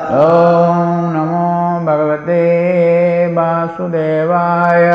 ओम नमो भगवते वासुदेवाय।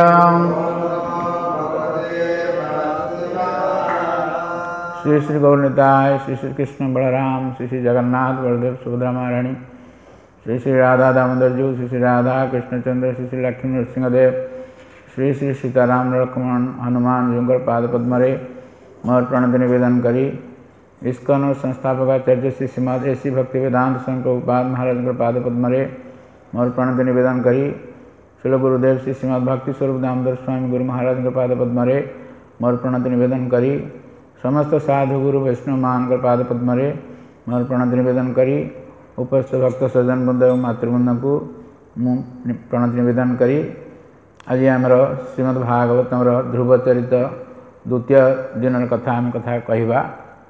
श्री श्री गौरनिताय, श्री श्री कृष्ण बलराम, श्री श्री जगन्नाथ बलदेव सुभद्रा महारानी, श्री श्री राधा दामोदर जू, श्री श्री राधा कृष्णचंद्र, श्री श्री लक्ष्मी नृसिंहदेव, श्री श्री सीताराम लक्ष्मण हनुमान जुंगर पाद पद्मरे मोर प्रणति निवेदन करी इस्कॉन और संस्थापक आचार्य श्री श्रीमद ऐसी भक्ति वेदांत संघ प्रभुपाद महाराज पाद पद्मरे मोर प्रणति निवेदन करी श्रील गुरुदेव श्री श्रीमद भक्ति स्वरूप दामोदर स्वामी गुरु महाराज पाद पद्मरे मोर प्रणति निवेदन करी समस्त साधु गुरु वैष्णव मान पाद पद्मरे मोर प्रणति निवेदन करी उपस्थित भक्त सज्जन बृंद एवं मातृवृंद को प्रणति निवेदन करी आज आमर श्रीमद भागवतम ध्रुव चरित द्वितीय दिन कथा आम कथा कहवा।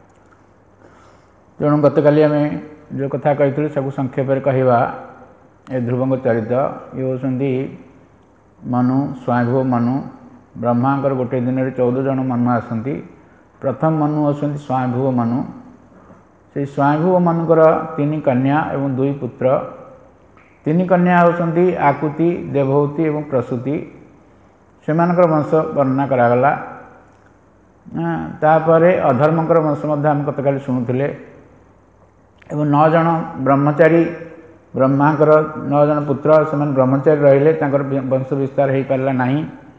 तेणु गतकाली आम जो कथा कही सब संक्षेप कहवा। ए ध्रुव चरित ये होती मनु स्वयंभू मनु ब्रह्मांकर गोटे दिन में 14 जन मनु आसती। प्रथम मनु आसती स्वयंभू मनु। से स्वयंभू मनुकर 3 कन्या एवं 2 पुत्र। 3 कन्या होती आकुति देवहूति एवं प्रसूति। से वंश वर्णना करागला। तापर अधर्मकर वंश आम गतकाली शुणुले एवं 9 जन ब्रह्मचारी ब्रह्मांकर 9 जन पुत्र से ब्रह्मचारी रहिले वंश विस्तार हो पारा ना।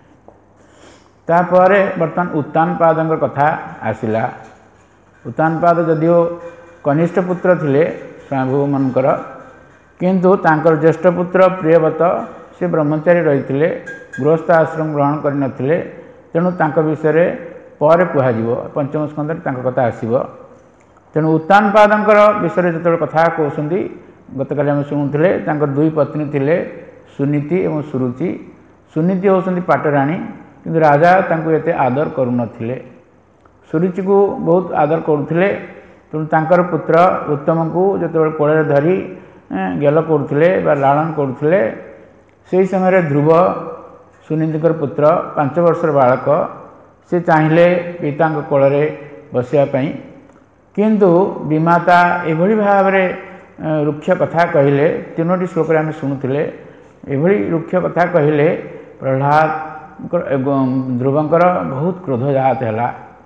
तापर बर्तमान उत्तानपाद कथा आसला। उत्तानपाद जदिओ कनिष्ठ पुत्र थिले स्वयंभू मनकर किंतु तांकर ज्येष्ठ पुत्र प्रियव्रत से ब्रह्मचारी रही गृहस्थ आश्रम ग्रहण करनथिले। तेणु तांक विषय पर कहुव पंचम स्कंदर कथा आसव। तेणु उत्तानपादंकर विषय जो कथा कहते गतकाली आम शुणुले 2 पत्नी थिले सुनीति एवं सुरुचि। सुनीति होती पाटराणी किंतु राजा एते आदर करुनथिले। सुरुचि को बहुत आदर करुले। तेणु तांकर पुत्र उत्तम को जो कोड़े धरी गेल करुले लालन करुले से समय ध्रुव सुनीतिकर पुत्र 5 वर्षर बालक से चाहिए पिता कोल बसापी किंतु विमाता एभली भाव में रुक्ष कथा कहले। 3टी श्लोक आम शुणुले एभली रुक्ष कथा कहले प्रहलाद ध्रुवंकर बहुत क्रोध जात है।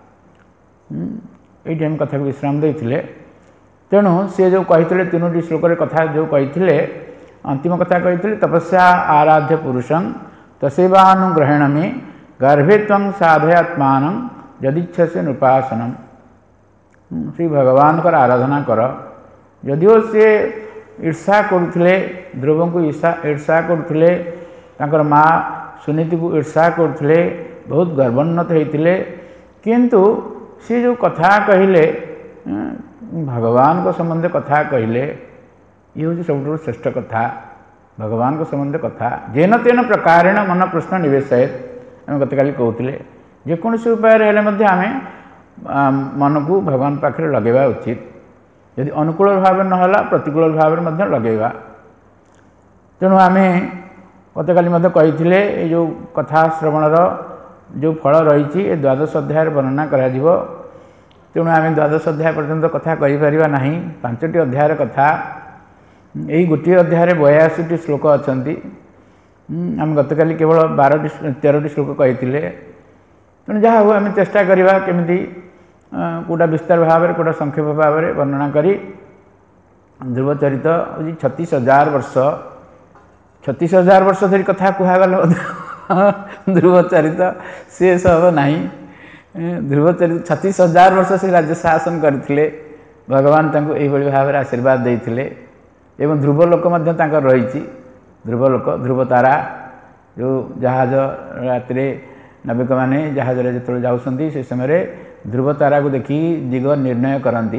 ये आम कथा को विश्राम देते। तेणु सी जो कही 3टी श्लोक कथा जो कही अंतिम कथा कही तपस्या आराध्य पुरुषं तसेवानुग्रहेण में गर्भे त्वं साधयात्मान यदिच्छसे नृपासनम। श्री भगवान कर आराधना कर। यदिओ सी ईर्षा करुले ध्रुव को ईर्षा करुले माँ सुनीति को ईर्षा करुले बहुत गर्वोन्नत होते किंतु सी जो कथा कहले भगवान को संबंध कथा कहले ये हूँ सब श्रेष्ठ कथा। भगवान को संबंध कथा जेन तेन प्रकारेण मन प्रश्न निवेशयत आम गतकाली कहते जेकोसी उपाय आम मन को भगवान पाखे लगेवा उचित। यदि अनुकूल भाव नहला प्रतिकूल भाव में लगेवा। तेणु आम गतकाली कही जो कथा श्रवणर जो फल रही द्वादश अध्याय वर्णना करा। तेणु आम द्वादश अध्याय पर्यंत कथा कहीपर ना। 5टी अध्याय कथा यही गोटे अध्याय 82टी श्लोक अच्छा। आम गतकाली केवल 13टी श्लोक कही। तेणु जहाँ हो आम चेष्टा करवा केमी कौटा विस्तार भाव में कौटा संक्षेप भाव में वर्णना करी। ध्रुव चरित 36,000 वर्ष 36,000 वर्ष धरी कथा कहगले ध्रुव चरित से सब ना। ध्रुव चरित 36,000 वर्ष से राज्य शासन करते। भगवान यही भाव में आशीर्वाद देते एवं ध्रुव लोक रही। ध्रुव लोक ध्रुव तारा जो जहाज रात नाविक मैंने जहाज जो जाऊँगी से समय ध्रुव तारा को देखी दिग निर्णय करती।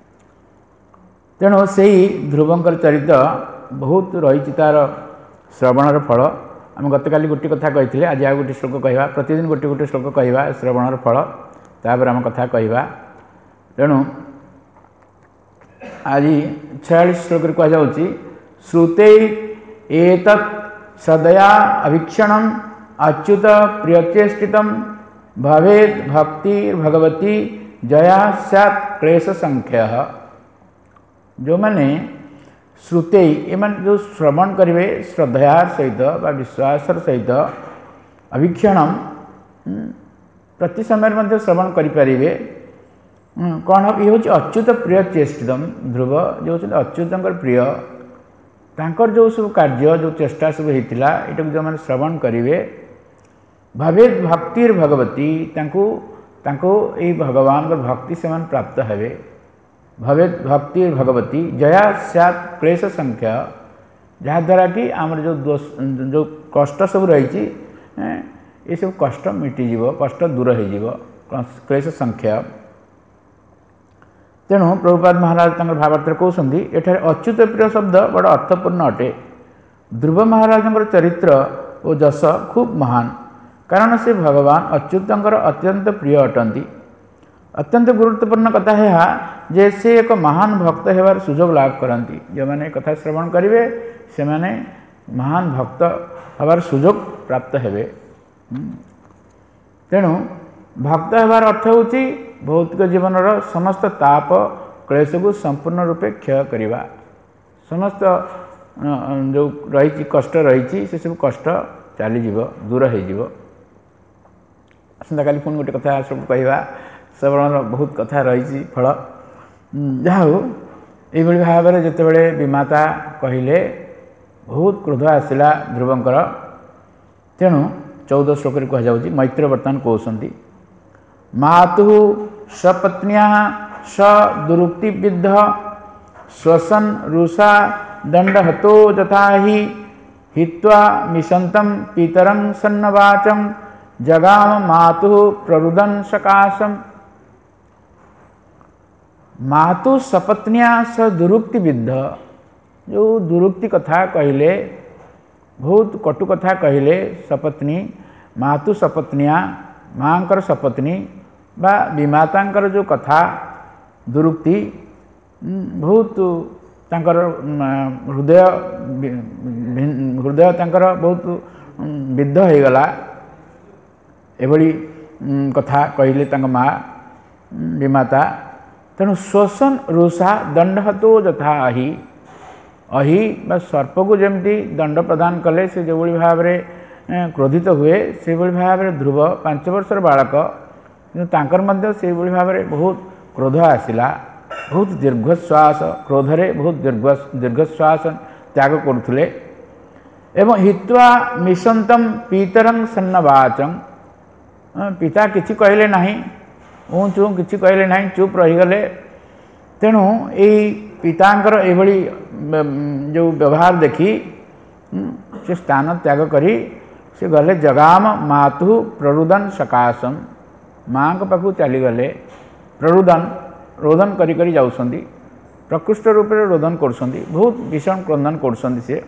तेणु से ध्रुवंकर चरित बहुत रही तार श्रवणर फल। आम गतकाली गोटे कथा कही आज आ गोटे श्लोक कहवा। प्रतिदिन गोटे गोटे श्लोक कहवा श्रवणर फल तापर आम कथा कहवा। तेणु आज 46 श्लोक कहुच्छी श्रुते एतत् सदया अभीक्षणम अच्युत प्रियचेष्टित भवेद भक्तिर्भगवती जया सैत् क्लेश संख्य। जो मैंने श्रुते एमान जो श्रवण करेंगे श्रद्धार सहित बा विश्वासर सहित अवीक्षणम प्रति समय मध्य श्रवण करें कौन ये हूँ अच्युत प्रिय चेष्टितम ध्रुव जो अच्युत प्रिय तांकर जो सब कार्य जो चेष्टा सब होता ये जो मैंने श्रवण करेंगे भवेद भक्तिर भगवती तांको ये भगवान भक्ति से प्राप्त हेबे भवेद भक्तिर भगवती जया सैत क्लेश संख्या जहाद्वारा कि आमर जो दोष जो कष्ट सब रही ये सब कष्ट मिटिज कष्ट दूर हो क्लेश संख्या तेणु प्रभुपाद महाराज भावार्थ कहते एठार अच्युत प्रिय शब्द बड़ अर्थपूर्ण अटे। ध्रुव महाराज चरित्र और जश खूब महान कारण से भगवान अच्युतर अत्यंत प्रिय अटंती। अत्यंत गुरुत्वपूर्ण कथा है जे से एक महान भक्त होवार सुजोग लाभ करती जो मैंने कथा श्रवण करेंगे से माने महान भक्त हबार सुजोग प्राप्त हेबे। तेणु भक्त होवार अर्थ होची भौतिक जीवन समस्त ताप क्लेश को संपूर्ण रूपे क्षय करवा समस्त जो रही कष्ट रही से सब कष्ट चलीज दूर हो। आसंता काली पुणी गोटे कथा सब कहवा श्रवण बहुत कथा रही फल जहा ये भाव में जितेबले विमाता कहले बहुत क्रोध आसला ध्रुवंकर तेणु 14 श्लोक कहुच्छी मैत्र बर्तमान कहते मातु सपत्निया स दुरुक्ति विद्ध श्वसन रुषा दंडहतो तथा ही हित्वा मिशंतम पीतरं सन्नवाचम जगाम मातु प्ररुदन सकाशम। मातु सपत्निया स दुरुक्ति विद्ध जो दुरुक्ति कथा कहले बहुत कटु कथा कहले सपत्नी मातु सपत्निया माँकर सपत्नी बा विमातांकर जो कथा दुरुक्ति बहुत तांकर हृदय हृदय तांकर बहुत विद्ध हो गला एभली कथा कहले तांक माँ विमाता। तेणु श्वसन रुषा दंडहतो यथा अहि अहि बा सर्प को जमती दंड प्रदान कले से जो भाव में क्रोधित हुए से भाव में ध्रुव 5 वर्षर बालक किंतु से भाव में बहुत क्रोध आसला बहुत दीर्घश्वास क्रोधरे बहुत दीर्घश्वास त्याग करुले एवं हित्वा मिशंतम पीतरं सन्नवाचम पिता किछि कहले नहीं ऊँ चूँ किछि कहले नहीं चुप रहीगले। तेणु यही पितांकर एभली जो व्यवहार देखी से स्थान त्याग करी से गले जगाम मातु प्ररुदन सकाशम माँ के पाखु चलीगले प्ररुदन रोदन करी करी जाउसंदी प्रकृष्ट रूप से रोदन करसंदी बहुत भीषण क्रंदन करसंदी से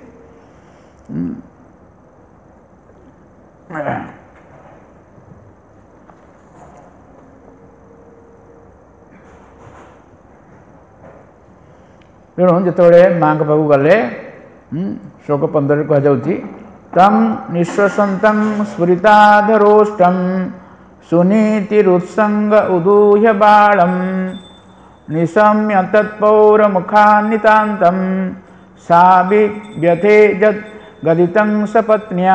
तेणु जिते माँ के पाखु गले श्लोक 15 कहुच्छी तम निश्वसंतं स्फुरिताधरोष्टम सुनीतिरुत्संग उदूह्य बाणम निशम्य तत्पौरमुखान्नितान्तं सा व्यथे गदितं सपत्न्या।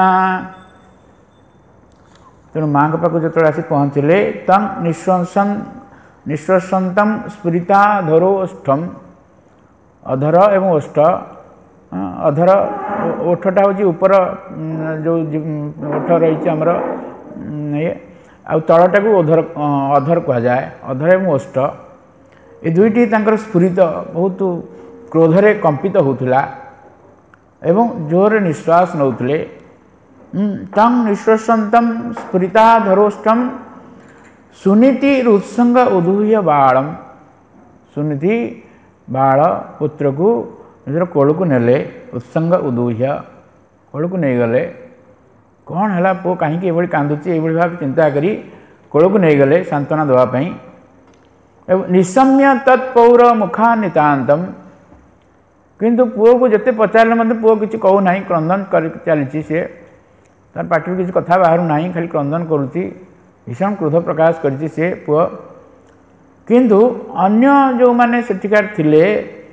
तेणु माँ के पाखु जो आसी पहुँचले तम निश्वसंतं स्फुरिताधरोष्ठम अधर एवं ओष्ठ अधर ओठटा हूँ ऊपर जो ओठ रही आमर ये आ तलटा को अधर अधर कह जाए अधर एवं ओष्ठ ये दुईटी तांकर स्फुरित बहुत क्रोधरे कंपित होता एवं जोर निश्वास नौले तंग निश्वसंतम स्फुरिताधरोष्ठम सुनीति रुत्संग उदूह्य बाणम सुनीति बाल पुत्र को निजर कोल को नेले उत्संग उदूह्य कोल को नहीं गले कौन है पु कहीं ये कांदुची ये भाव चिंता करी कोल को नहीं गले सांत्वना देवाई निशम्य तत्पौर मुखा नितांतम किंतु पुओ को जिते पचारे मतलब पुओ किसी कहूना क्रंदन कर चली सी तार पार्टी किसी कथा बाहर ना खाली क्रंदन करुच्ची भीषण क्रोध प्रकाश कर पुओ किंतु अन्य जो माने सेठिकार थिले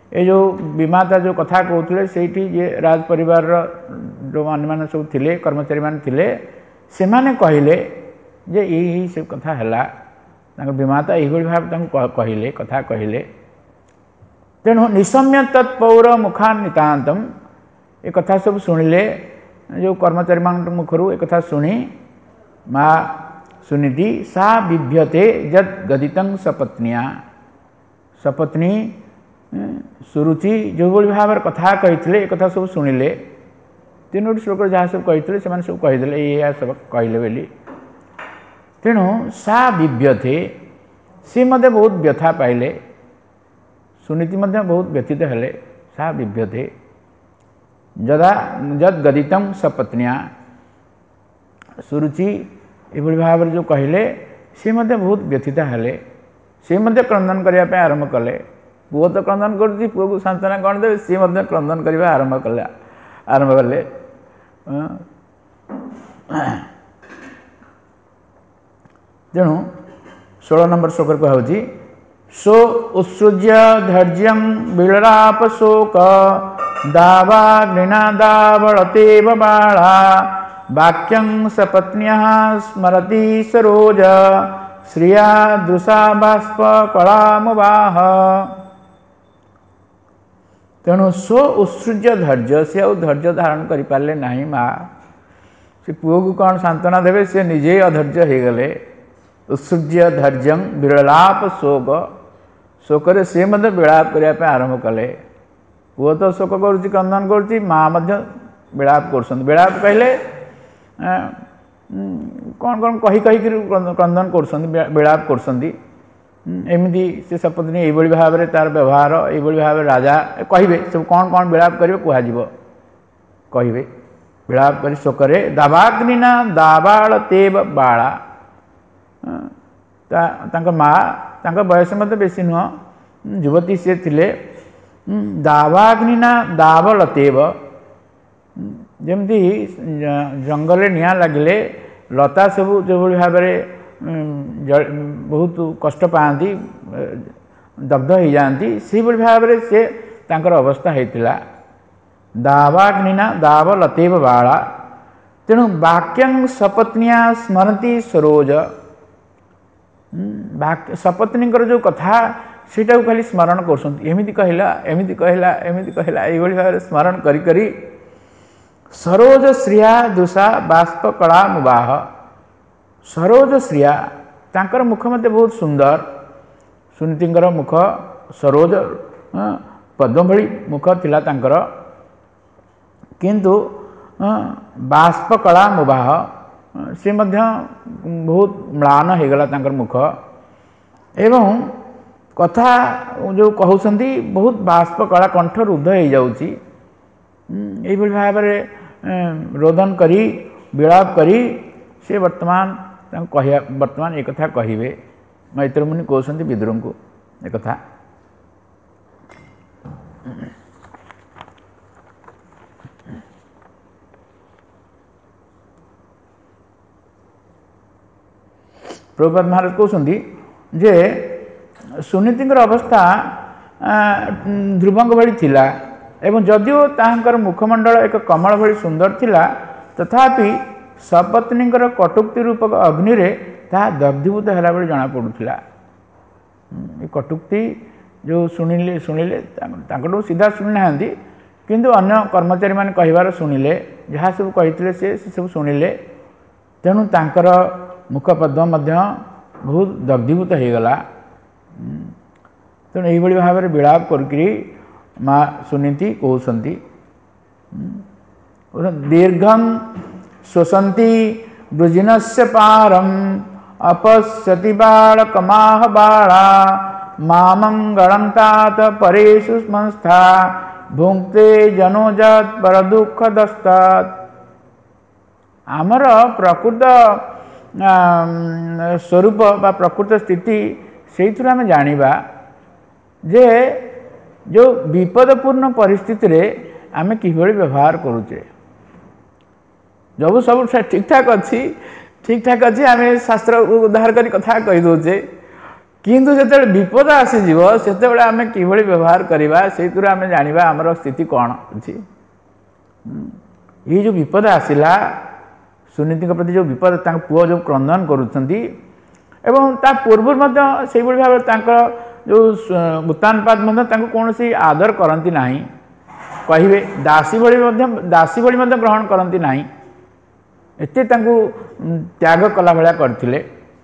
ये जो विमाता जो कथा कहते से राज परिवार जो मान सब थे कर्मचारी मान थे से माने कहले जे यही सब कथा है विमाता यही भाव कहले कथा कहले तेणु निशम्य तत्पौर मुखा नितांतम ये कथा सब शुणिले जो कर्मचारी मान मुखर एक कथा शुणी माँ सुनीति सा बिभ्यते जद गदितं सपत्निया सपत्नी सुरुचि जो भाव कथा कही एक कथा सब शुणिले तीनोटी श्लोक जहाँ सब कही से सब कहीदे ये सब कहले बोली तेणु सा बिभ्यते सी मध्य बहुत व्यथा पाइले सुनीति मध्य बहुत व्यथित हेले सा बिभ्यते जदा जद गदितं सपत्निया सुरुचि ये भाव जो कहले सी मध्य बहुत व्यथित हेले सी मध्य क्रंदन करने आरंभ कले पुओ तो क्रंदन कर पुओ को सांत्वना कौन देवे सी मध्य क्रंदन करने आरंभ कले तेणु 16 नंबर श्लोक कहुची सो उत्सृज्य धैर्य बिलराप शोक दावा घृणादावळतेव बाळा वाक्यं सपत्न्यः स्मरति सरोज श्रिया दृशा बाष्प कलामुवाह तेणु सो उत्सृज्य धैर्य से धैर्य धारण कर पारे ना माँ से पुओ को कौन सांत्वना देवे से निजे अधैर्य हो गले उत्सृज्य धैर्य विलाप शोक शोक से विलाप करने आरंभ कले पुओ तो शोक करुच्ची क्रंदन करुच्ची माँ विलाप कर विलाप कहले कौन कौन कही कही क्रंदन कर विलाप करमती से सपत्नी ये भाव में तार व्यवहार ये भाव राजा कहे सब कौन कौन विलाप करेंगे कह कहे विलाप कर शोकरे दावाग्निना दावाल तेव बाला माँ बयस मत बेसी नुह युवती सी थे दावाग्निना दावलतेव जमती जंगल निया लगे लता सब जो भाव बहुत कष्ट पाती दग्ध हो जाती से भाव से तांकर अवस्था होता दावाग्निना दावलतेव बाला तेणु वाक्यं सपत्निया स्मरती सरोज सपत्नी जो कथा सीटा को खाली स्मरण करमती कहला एमती कहला एमती कहला ये भाव स्मरण करी सरोज श्रिया दुषा बाष्प कला मुबाह सरोज श्रिया तांकर मुख मत बहुत सुंदर सुनीतिंकर मुख सरोज पद्म भली मुख थिला तांकर किंतु बाष्प कला मुबाह से मध्य बहुत म्लान हो गला तांकर मुख एवं कथा जो कहउछंती बहुत बाष्प कला कंठ रुद्ध हो जाउची ये भाव में रोदन करी विलाप करी से वर्तमान वर्तमान एक कथा कहिबे मैत्र मुनि कहउछंती विदुर को एक कथा प्रभुपाद महाराज कहउछंती जे सुनीतिंकर अवस्था ध्रुवंग भली थिला एवं जदिओ तांकर मुखमंडल एक कमल भली सुंदर थिला तथापि सपत्नींकर कटुक्ति रूपक अग्नि रे ता दग्धीभूत होला बेले जना पड़ुथिला ये कटुक्ति जो शुणिले तांकटो सीधा शुणी नांदी किंतु अन्य कर्मचारी माने कहिबार शुणिले जहाँ सब कहिथिले से सब शुणिले तेणु तांकर मुखपद्म मध्य बहुत दग्धीभूत हो गला तेणु यही भाव में विलाप करके माँ सुनीति कहते दीर्घं श्वसन्ति वृजिनस्य पारम अपश्यति बालकमाह बाला मामंगलं तात परेषु संस्था भुंक्ते जनोजत पर दुख दस्तात् आमर प्रकृत स्वरूप बा प्रकृत स्थिति से आम जानिबा जे जो विपदपूर्ण परिस्थिति रे आमे किभଳି व्यवहार करूचे जब सब ठीक ठाक अच्छी आम शास्त्र उद्धार करी कथा कही दौचे किंतु जिते विपद आसीजिव सेतेबेले आमे किभଳି व्यवहार करवा से आमे जानिबा हमर स्थिति कौन अछि। ये जो विपद आसिला सुनीति प्रति जो विपद तांक पुओ जो क्रंदन करूछंती एवं ता पूर्व मध्य से भाव जो उत्तानपाद कौन सी आदर करती ना कहे दासी भली ग्रहण करती ना एत त्याग कला भाया करते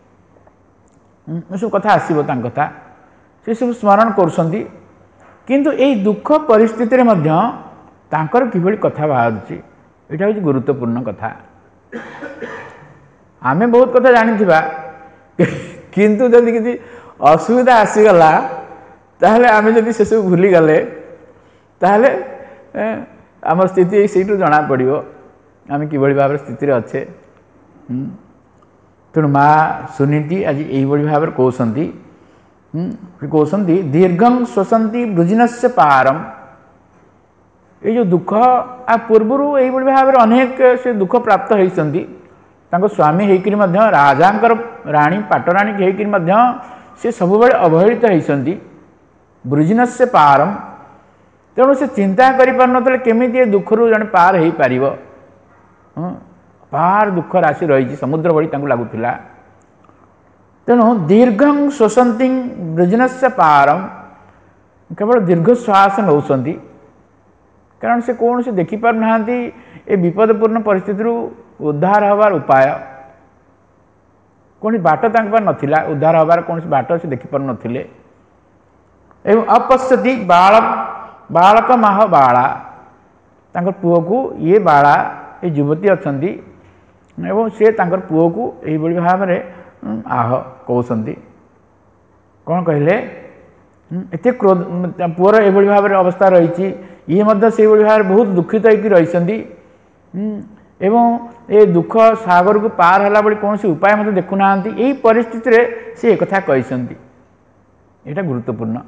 सब कथा आसो कथा से सब स्मरण करुँच किंतु यही दुख परिस्थिति किभली कथा बाहर यहाँ हूँ गुरुत्वपूर्ण कथा। आमे बहुत कथा जानिथिबा किंतु जदि किसी असुविधा आसीगला ताहले आमे जदि से सब भूली गले ताहले आम स्थिति से जना पड़ो आम कि भाव स्थिति अच्छे। तेणु माँ सुनीति आज यही भाव कहते दीर्घं श्वसंती वृजिनस्य पारम। ये जो दुख आ पूर्वर यही भाव अनेक से दुख प्राप्त होती स्वामी होकर राजांकर राणी पाटराणी होकर से सब बड़े अवहेलित होती वृजिनस्य पारम। तेणु से चिंता कर केमी दुख रू जन पार हो पार पार दुख राशि रही समुद्र भली लगुला। तेणु दीर्घं श्वसंती वृजिनस्य पारम केवल दीर्घ श्वास नौकरी कारण से कौन से देखिपार ना ए विपदपूर्ण परिस्थिति उद्धार हबार उपाय कौन बाट नाला उद्धार हबार कौन बाट से देखिपार नथिले एवं अपश्यति बालक माह बाला पुओ को ये बाला ये युवती अच्छा एवं से पुओ को यही भाव में आह कहते कौन कहले एत क्रोध पुअर ये भाव में अवस्था रही ये से भाव बहुत दुखित होकर रही एवं ये दुख सागर को पार होला बड़ी कौन सी उपाय मत देखुना यही परिस्थिति रे से एक कथा कहते यहाँ गुरुत्वपूर्ण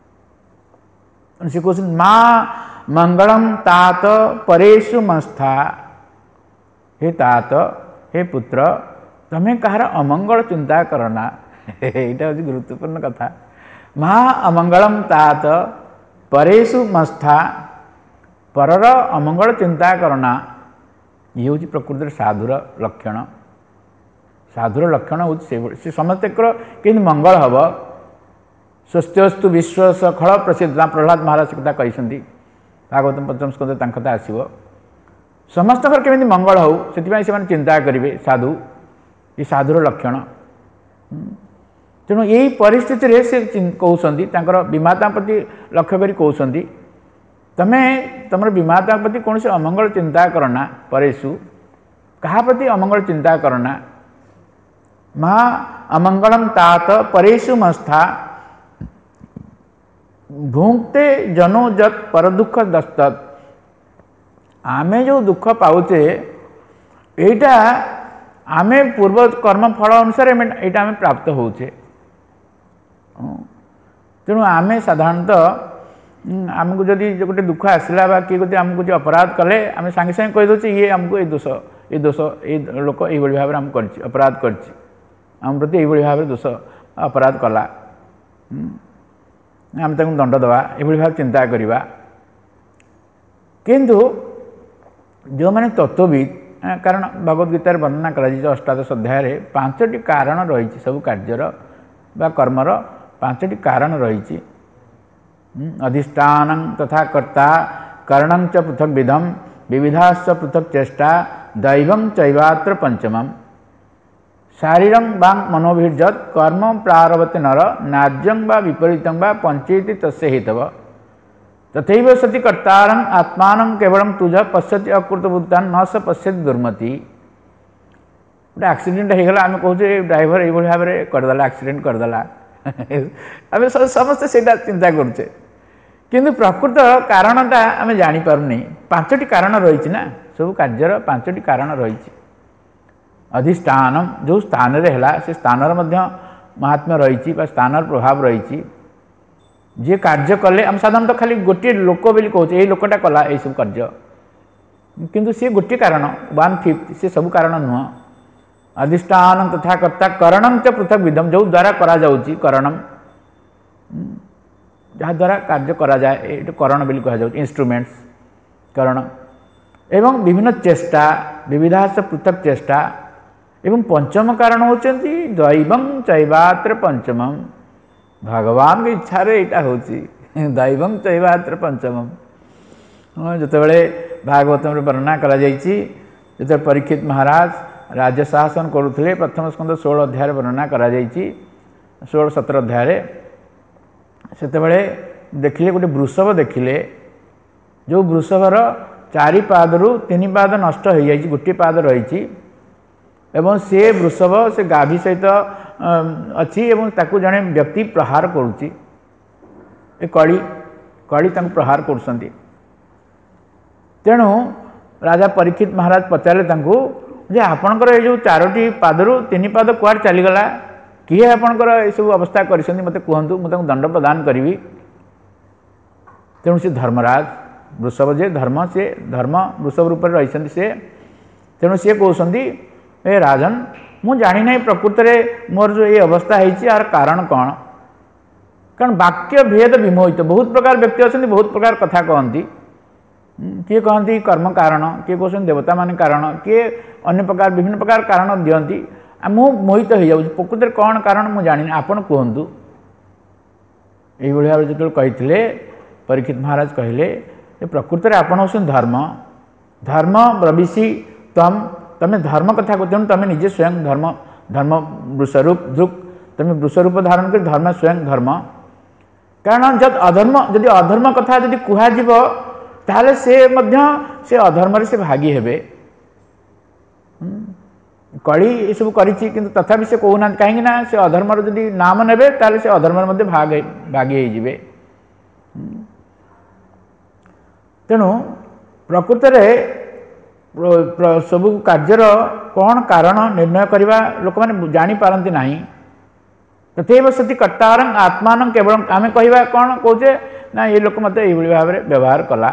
से कहते माँ मंगलम तात परेशु मंस्था हे तात हे पुत्र तमें कहार अमंगल चिंता करना यहाँ हूँ गुरुत्वपूर्ण कथा। माँ अमंगलम तात परेशु मंस्था परर अमंगल चिंता करना ये हूँ प्रकृति साधुर लक्षण। साधुर लक्षण हूँ से समस्त कि मंगल हम स्वस्त्यस्तु विश्व सखल प्रसिद्ध प्रहलाद महाराज कथा कहते भागवतम पंचम स्कंद कथा आसो समस्त केमी मंगल हो से चिंता करेंगे साधु ये साधुर लक्षण। तेणु यही परिस्थिति रे से कहते विमाता प्रति लक्ष्य कर कहते तमें तुम विमाता प्रति कौन से अमंगल चिंता करना परेशु कहा प्रति अमंगल चिंता करना। माँ अमंगलम तात परेशु मंस्था भुंक्ते जनो जत पर दुख दस्तत। आमे जो दुख पाउचे एटा आमे पूर्व कर्म फल अनुसार यहाँ आम प्राप्त होचे। तेणु आमे साधारणतः आमको जदि गोटे दुख आसला किए गोटे आमको जो अपराध कले आम सांगे सांगे कहीदे ये आमको ये दोष ये लोक ये भाव में आम कर अपराध करम प्रति ये भाव में दोष अपराध कला आम दंड दवा ये भाव चिंता करवा। किंतु जो मैंने तत्वविद कारण भगवद गीतार वर्णना कर अष्टादश अध्याय 5टी कारण रही सब कार्यर बा कर्मर 5टी कारण रही अधिष्ठान तथा कर्ता करणं च पृथक विधम विविधाश्च पृथक चेष्टा दैवं चैवात्र पंचमम् शारीरं वांग मनोभिर्जत कर्म प्रारभते नर नाज्यं वा विपरीतं वा पंचेति तस्य हेतव तथैव सति कर्तारं आत्मानं केवलं तुझ पश्यति अकृतबुद्धान् न स पश्यति दुर्मति। गोटे एक्सीडेंट होगला आम कहे ड्राइवर ये भाव में करदेला एक्सीडेंट करदेला आम समस्ते से चिंता करुचे किंतु प्रकृत कारणटा आम जापारे 5टी कारण रही ना सब कार्यर 5टी कारण रही। अधिष्ठान जो स्थान है से स्थान महात्म्य रही स्थान प्रभाव रही जी कार्य कले आम साधारणतः खाली गोटे लोक बोली कहते यही लोकटा कला यही सब कार्य किंतु सी गोटे कारण 1/5 से सब कारण नुह अधिष्ठान तथा कर्ता करणं च पृथक विधम जो द्वारा करा जाउची करणम जहाँ द्वारा कार्य करा जाए ये करण बोली कहा जाउची इंस्ट्रूमेंट्स करण एवं विभिन्न चेष्टा विविधास पृथक चेष्टा एवं पंचम कारण होचंती दैवं चैवात्र पंचमम भगवान की इच्छा रे एटा होची दैवं चैवात्र पंचमम जतबेले भागवतम रे वर्णना करा जायची जते परीक्षित महाराज राज्य शासन करुथिले प्रथम स्कंद 16 अध्याय वर्णना करा जायची 16-17 अध्याय सेतेबेले देखिले गोटे वृषभ देखिले जो वृषभर 4 पादरु 3 पाद नष्ट हो जायची गोटे पाद रही एवं से वृषभ से गाभी सहित अच्छी एवं ताकू जड़े व्यक्ति प्रहार करुच्ची कड़ी कड़ी प्रहार करुँच तेणु राजा परीक्षित महाराज पचारे जे आपणकर ये जो 4टी पादरु 3 पाद कुआड़ चलीगला किए आपणकर ये सब अवस्था कर मत कहतु मुझे दंड प्रदान करी तेणु से धर्मराज वृषभ जे धर्म से धर्म वृषभ रूप रही से तेणु सी कहते ए राजन मु जानी ना प्रकृत में मोर जो ये अवस्था है यार कारण कौन कारण वाक्य भेद विमोहित बहुत प्रकार व्यक्ति अच्छा बहुत प्रकार कथा कहती किए कहती कर्म कारण किए कहते देवता मान कारण किए अन्य प्रकार विभिन्न प्रकार कारण दियंती मु मोहित हो जाऊँ प्रकृत में कौन कारण मुझे जानी आपन कहतु ये भाव जो कही परीक्षित महाराज कहले प्रकृत में आपन हो धर्म धर्म ब्रवीसी तम तमें धर्म कथा कहते तमें निजे स्वयं धर्म धर्म वृषरूप ध्रुक तमें वृषरूप धारण कर धर्म स्वयं धर्म कारण जब अधर्म जदि अधर्म कथा जदि कहुब ताले से अधर्म से भागी हेबे कली ये सब करी तथापि से कहूना कहीं से अधर्मर जदि नाम नेबे ताले से अधर्मर भागी होइजिबे तेणु प्रकृत में सब कार्यर कौन कारण निर्णय करवा लोक मैंने जानी पारती ना तथेव सती कर्तारं आत्मान केवल आम कहवा कौन कौचे ना ये लोक मत ये भाव में व्यवहार कला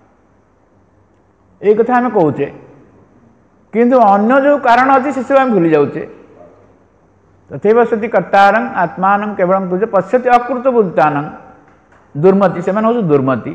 ये कथा आम कौचे किंतु अन्य जो कारण अच्छी से सब आम भूली जाऊे तथेव सती कर्तारं आत्मान केवल तुझे पश्यति अकृत बुद्धान दुर्मति से हूँ दुर्मति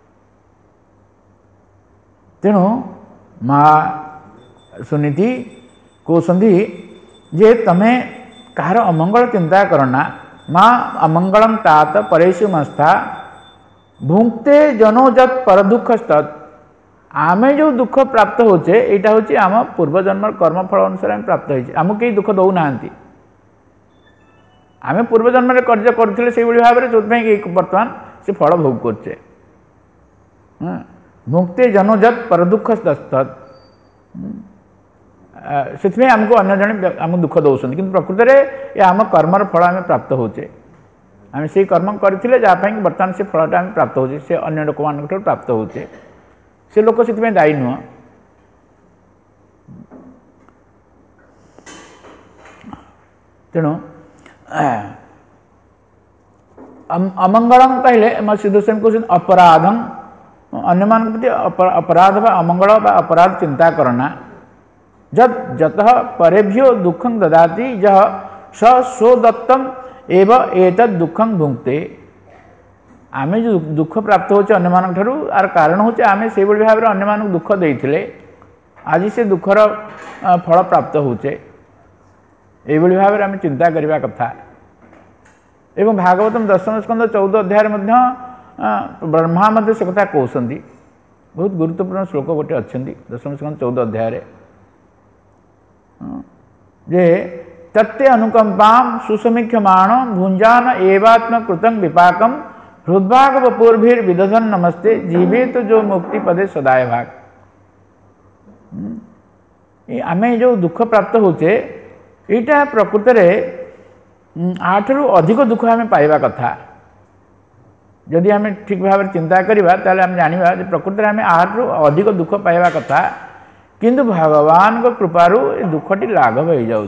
तेणु माँ सुनीति कहते जे तमें कहार अमंगल चिंता करना माँ अमंगलम तात परेशु मस्था भुंक्ते जनोजत पर दुख स्तत् आमे जो दुख प्राप्त होचे यहाँ हूँ आम पूर्वजन्म कर्मफल अनुसार आम प्राप्त होमको कई दुख दौना आम पूर्वजन्म कार्य करते से भाव में जो बर्तमान से फल भोग करचे मुक्ति जनोजत पर दुख तत् से आमको अन्य जन आम दुख दौरान कि प्रकृत में ये आम कर्मर फल आम प्राप्त होचे आम से कर्म करते जहाँपाई बर्तमान से फलटा आम प्राप्त होचे से अन्य लोक मान प्राप्त होचे से लोक से दायी नुह तेणु अमंगलम कहले सिद्धोस्वामी कहते अपराधम अन्य मान प्रति अपराध व अमंगल व अपराध चिंता करना जब जतः परेभ्यो दुखं ददाति जह स स्वदत्तम एव एतद दुखं भुंक्ते आम जो दुख प्राप्त होचे अन्य मान ठारू आर कारण होचे आम से भाव में अन्य मान दुख देइथिले आज से दुखर फल प्राप्त होचे ये भाव में आम चिंता करवा कथा एवं भागवतम दशम स्कंद 14 अध्याय ब्रह्मा मध्य से कथा कहते बहुत गुरुत्वपूर्ण श्लोक गोटे अच्छा दशम स्कंद 14 अध्याय जे तत्ते अनुकंपाम सुसमीक्षमाण भुंजान एवात्म कृतं विपाकम हृद्भाग वपूर्भिर विदधन नमस्ते जीवे तो जो मुक्ति पदे सदाय भाग आम जो दुख प्राप्त होचे यहाँ प्रकृत में आठरू अधिक दुख आम पाइबा कथा जदि आम ठीक भाव चिंता करवा ताले आम जानिबा जे प्रकृत में आम आठरू अधिक दुख पाइबा कथा किंतु भगवान को कृपारू दुखटी लाघव हो जाऊँ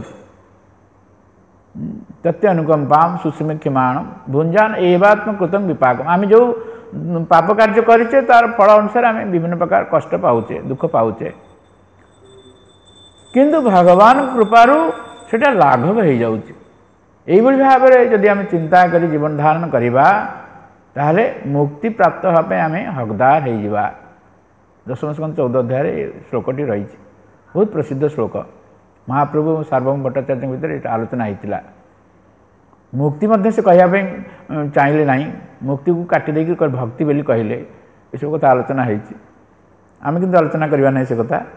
तथ्य अनुकंपाम सुसमीक्षमाण भुंजान एवात्म कृतं विपाकम आम जो पाप कार्य करें तार फल अनुसार आम विभिन्न प्रकार कष्ट पाचे दुख पाचे किंतु भगवान कृपारू सेटा लाघव हो जाउछि। एइभଳି भाबरे जदि आम चिंता करी जीवन धारण करिबा ताहले मुक्ति प्राप्त होबे आमे हकदार हो जिबा। दशम स्कंद 14 अध्याय श्लोकटी रही बहुत प्रसिद्ध श्लोक। महाप्रभु सार्वभौम भट्टाचार्य भितर ये आलोचना होता। मुक्ति मध्य से कहवाई चाहिए ना, मुक्ति को काटी देकर भक्ति बोली कहले ये सब कथा आलोचना होती। आम कि आलोचना करवा ना से कथा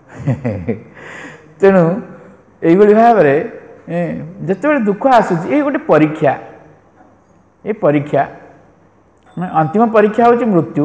तेणु यही भाव में जिते दुख आसूँ ये गोटे परीक्षा, ये परीक्षा अंतिम परीक्षा हूँ मृत्यु।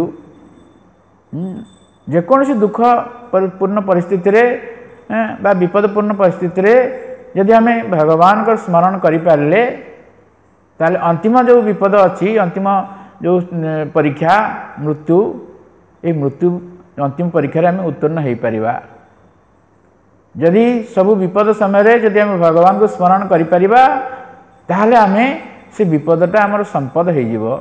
जेकोसी दुख पूर्ण परिस्थिति रे बा विपदपूर्ण परिस्थिति रे यदि आम भगवान को स्मरण करें ताले अंतिम जो विपद अच्छी, अंतिम जो परीक्षा मृत्यु, ये मृत्यु अंतिम परीक्षा आम उत्तीर्ण हो पारिबा। यदि सबु विपद समय जदि आम भगवान को स्मरण करें ताहले आम से विपदटा आमर संपद हो।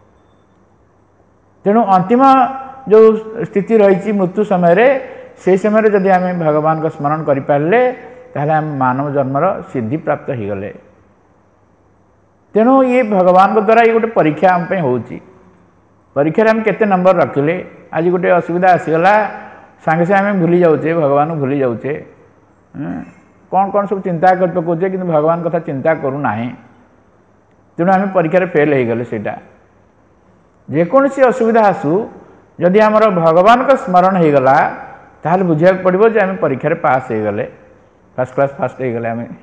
तेणु अंतिम जो स्थिति रही मृत्यु समय से समय जदि आम भगवान को स्मरण करें ताहले आम मानव जन्मर सिद्धि प्राप्त हो गले। तेणु ये भगवान द्वारा ये गोटे परीक्षा आम होची। परीक्षा आम केते नंबर रखिले, आज गोटे असुविधा आसीगला सांगे सांगे आम भूली जाऊे, भगवान को भूली जाऊे, कौन कौन सब चिंता कर पकाउे कि भगवान कथा चिंता करूना। तेणु आम परीक्षा फेल हो गले। सेटा जेकोसी असुविधा आसू जदि आमर भगवान को स्मरण हो गला ताहले बुझा पड़ो जे आम परीक्षा पास हो गले, फर्स्ट क्लास फास्ट हो गले आम।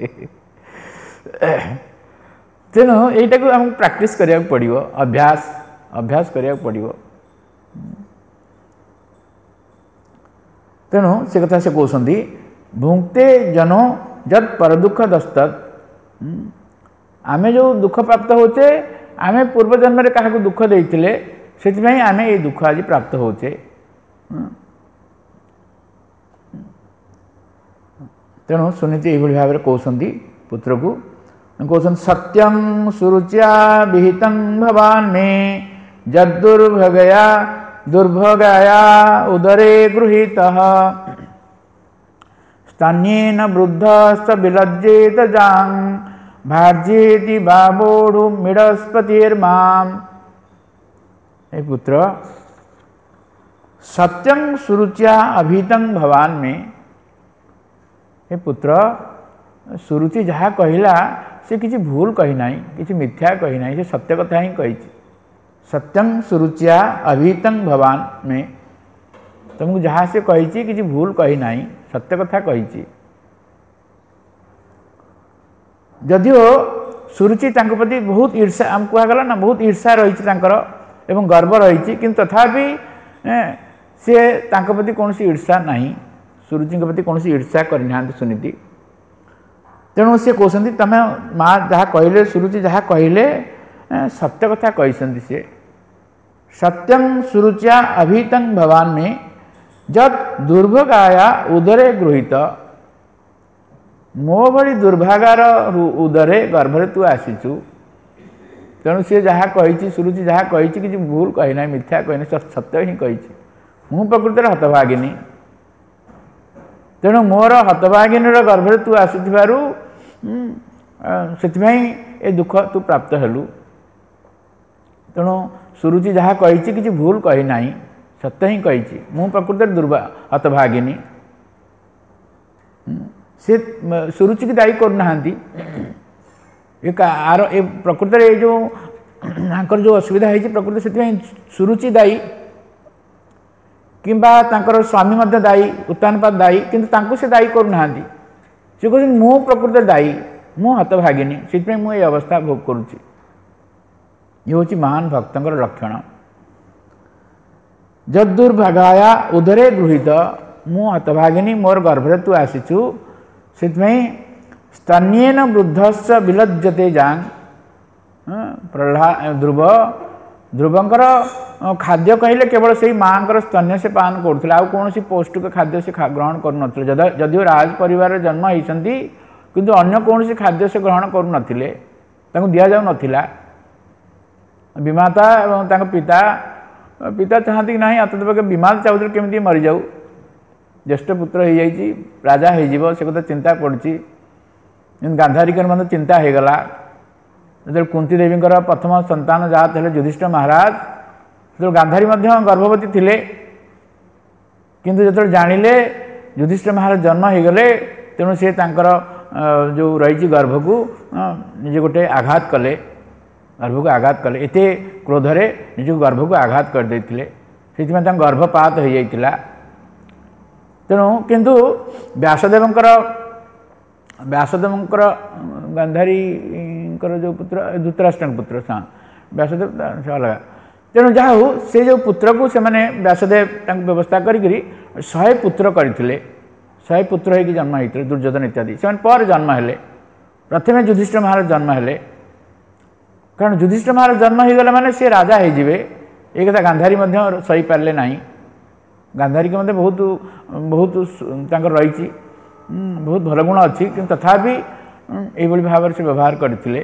तेणु यहीटा को आम प्रैक्टिस करिया पड़ो, अभ्यास अभ्यास करिया पड़ो। तेणु से कथा से कहते भुंक्ते जनो जद पर दुख दस्तत। आमे जो दुख प्राप्त होचे आमे पूर्व जन्म रे काहा को दुख देइथिले सेति आमे ये दुख आज प्राप्त होचे। तेणु सुनीति यही भाव में कहते पुत्र को कहते सत्यं सुरुच्या विहितं भवान में जदुर्भगया दुर्भगाया उदरे गृहीतः स्तन्येन वृद्धस्त विलज्जेत जां भार्जेति बाबोढु मिडस्पतिर्माम्। हे पुत्र सत्यं सुरुच्या अभितं भवान में, हे पुत्र सुरुचि जहाँ कहला से किसी भूल कही ना, किसी मिथ्या कही ना, से सत्य कथा ही कही। सत्यं सुरुच्या अभितं भवान में तुमको जहाँ से कही किसी भूल कही ना, सत्य कथा कही। जदिओ सुरुचि तांको प्रति बहुत ईर्षा आम कहगला ना, बहुत ईर्षा रही एवं गर्व रही, किंतु तथापि सी तांको प्रति कौन ईर्षा नहीं, सुरुचि प्रति कौन ईर्षा करना सुनीति। तेणु सी कहते तुम माँ जहाँ कहले सुरुचि जहाँ कहले सत्य कथा कही। सी सत्यं सुरुच्या अभितं भवान में जब दुर्भगाया उदरे गृहीत। मो भली दुर्भागार उदरे गर्भरे तू आसीचु। तेणु सी जहाँ कही सुरुचि जहाँ कही कि भूल कहना, मिथ्या कहना, सत्य ही कही। मु प्रकृति हतभागिनी, तेणु मोर हतभागिनी गर्भरे तू आसीथिबारु से दुख तू प्राप्त हेलु। तेणु सुरुचि जहाँ कही कि भूल कही ना, सत्य ही कही। मु प्रकृति हतभागिनी से सुरुचि की दायी करना। आर ए प्रकृति ये जो जो असुविधा है प्रकृति से सुरुचि दायी किंबा तांकर स्वामी मध्य दायी, उत्तानपात दायी, किंतु तांको से दायी करना। से कहते मु प्रकृति दायी, मु हतभागिनी, से मुझे अवस्था भोग करुच्ची। ये हूँ महान भक्तर लक्षण। जदुर्भगाया उदरे गृहीत। मु हतभागिनी, मोर गर्भरे तू आसीचु, से स्तन्येन वृद्धश्च विलज्जते जांग। प्रहलाद ध्रुवंकर खाद्य कहले केवल से माँ स्तन्य से पान करुले, आउ कौन पौष्टिक खाद्य से ग्रहण करुन। जदिव राज परिवार जन्म होती किंतु अन्य कौन खाद्य से ग्रहण करुन, दि जाऊ नथिला। विमाता एवं पिता पिता चाहती कि नहीं आतदेव के विमाता चाहते केमी मरी जाऊ, ज्येष्ठ पुत्र हो जाइए राजा हो से कथा चिंता पड़ी गांधारिकर मत चिंता हो गला जो कुंती देवी प्रथम संतान जात है युधिष्ठिर महाराज जो गांधारी गर्भवती थिले किंतु जो जानिले युधिष्ठिर महाराज जन्म हो गले तेणु सी जो रही गर्भ को निजे गोटे आघात कले गर्भ को आघात कले एते क्रोधरे निज गर्भ को आघात करदे से गर्भपात हो जाता तेणु किंतु व्यासदेवंकर गांधारी जो पुत्र धृतराष्ट्र पुत्र व्यासदेव अलग तेणु जहा हो से जो पुत्र को से मैंने व्यासदेव व्यवस्था करी 100 पुत्र करते 100 पुत्र हो जन्म होते दुर्योधन इत्यादि से पर जन्म हेले प्रथम युधिष्ठिर महाराज जन्म हेले कारण युधिष्ठिर महाराज जन्म हो गला माने से राजा हो जाए ये कथा गांधारी सही पारे ना गांधारी के बहुत बहुत रही बहुत भल गुण अच्छी कि तथापि ये भाव से व्यवहार करते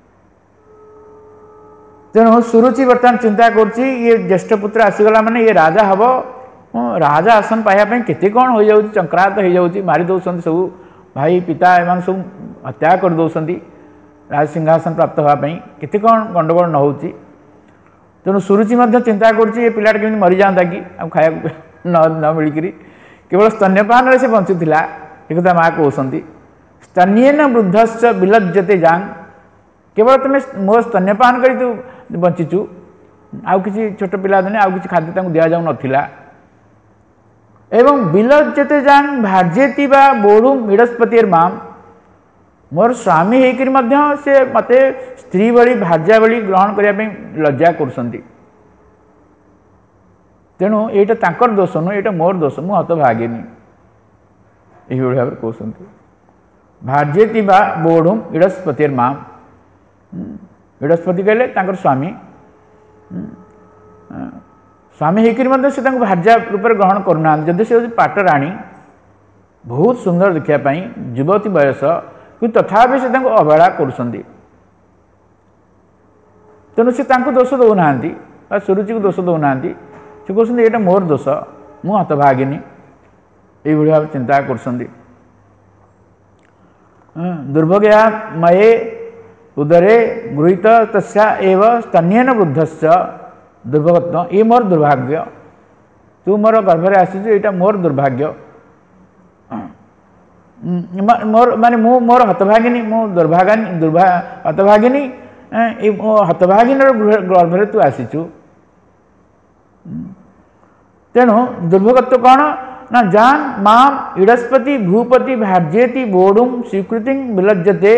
तेणु सुरुचि बर्तमान चिंता करुच्ची ये ज्येष्ठ पुत्र आसीगला माने ये राजा हम राजा आसन पाइबापी केते कौन हो जाऊँ चक्रांत हो जाऊँ मारी दौरान सब भाई पिता एम सब हत्या कर दौरान राज सिंहासन प्राप्त होगापी केते कौन गंडगोल न हो तेणु सुरुचि चिंता करुच्ची ये पिलाटा केमी मरी जाता कि खाया न मिलिक केवल स्तन्यपान से बंचुला एक माँ कहते स्तन्येन वृद्धश्च विलज्जते जांग केवल तुम मो स्तन्यपान कर तू बंचीचु आउ किसी छोट पिला दिने आउ किसी खाद्य दि जाऊ नथिला एवं विलज्जते जांग भाज्येति बा बोढ़ुम इडस्पतिर माम मोर स्वामी होकर से मते स्त्री भली भाज्या भली ग्रहण करने लज्जा करसंती तेणु यहाँ तांकर दोष नुह यहाँ मोर दोष मु हतभागिनी यही भाव कहते भाज्येति बा बोढ़ुम इडस्पतिर माम इडस्पति कहले तांकर स्वामी स्वामी होकर से भाज्या रूप ग्रहण करना जदि से पाटराणी बहुत सुंदर देखापी युवती बयस कि तथापि से अवहेला करुँच तेणु से दोष दौना सुरुचि को दोष दौना से कहते ये मोर दोष मु हतभागिनी ये भाव चिंता करुँच दुर्भोग्या मये उदरे गृहीत तस्या एव स्तन्येन वृद्धश्च दुर्भोगत्व ये मोर दुर्भाग्य तू मोर गर्भरे आसी यहाँ मोर दुर्भाग्य मोर माने मोर हतभागिनी मो हतभागिनी हतभागिनी गर्भरे तू आसीचु तेणु दुर्भोगत्व कौन ना जान माम इडस्पति भूपति भाज्येति बोढ़ुम स्वीकृति विलज्जते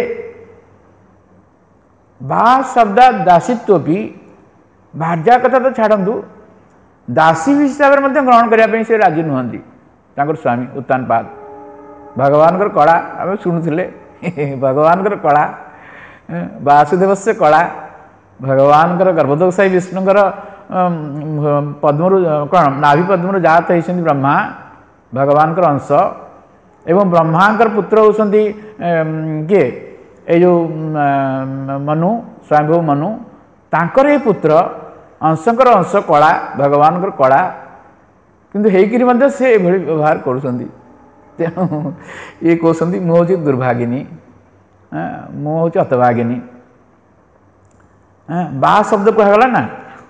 बा शब्द दासित्व भी भाज्या कथा तो छाड़ू दासी हिसाब से ग्रहण करने से राजी नुहति स्वामी उत्तानपाद भगवान कला आम शुणुले भगवान कला वासुदेव से कला भगवान गर्भोदकशायी विष्णुकर पद्मरु कौन नाभि पद्मरु जात होती ब्रह्मा भगवान अंश एवं ब्रह्मांकर पुत्र होती किए ये जो मनु स्वयंभू मनु तांकर ये पुत्र अंशंकर अंश कला भगवान कला किंतु होकर से व्यवहार करुँच तेणु ये कहते मु हूँ दुर्भागिनी मु हूँ हतभागिनी बा शब्द कहगला ना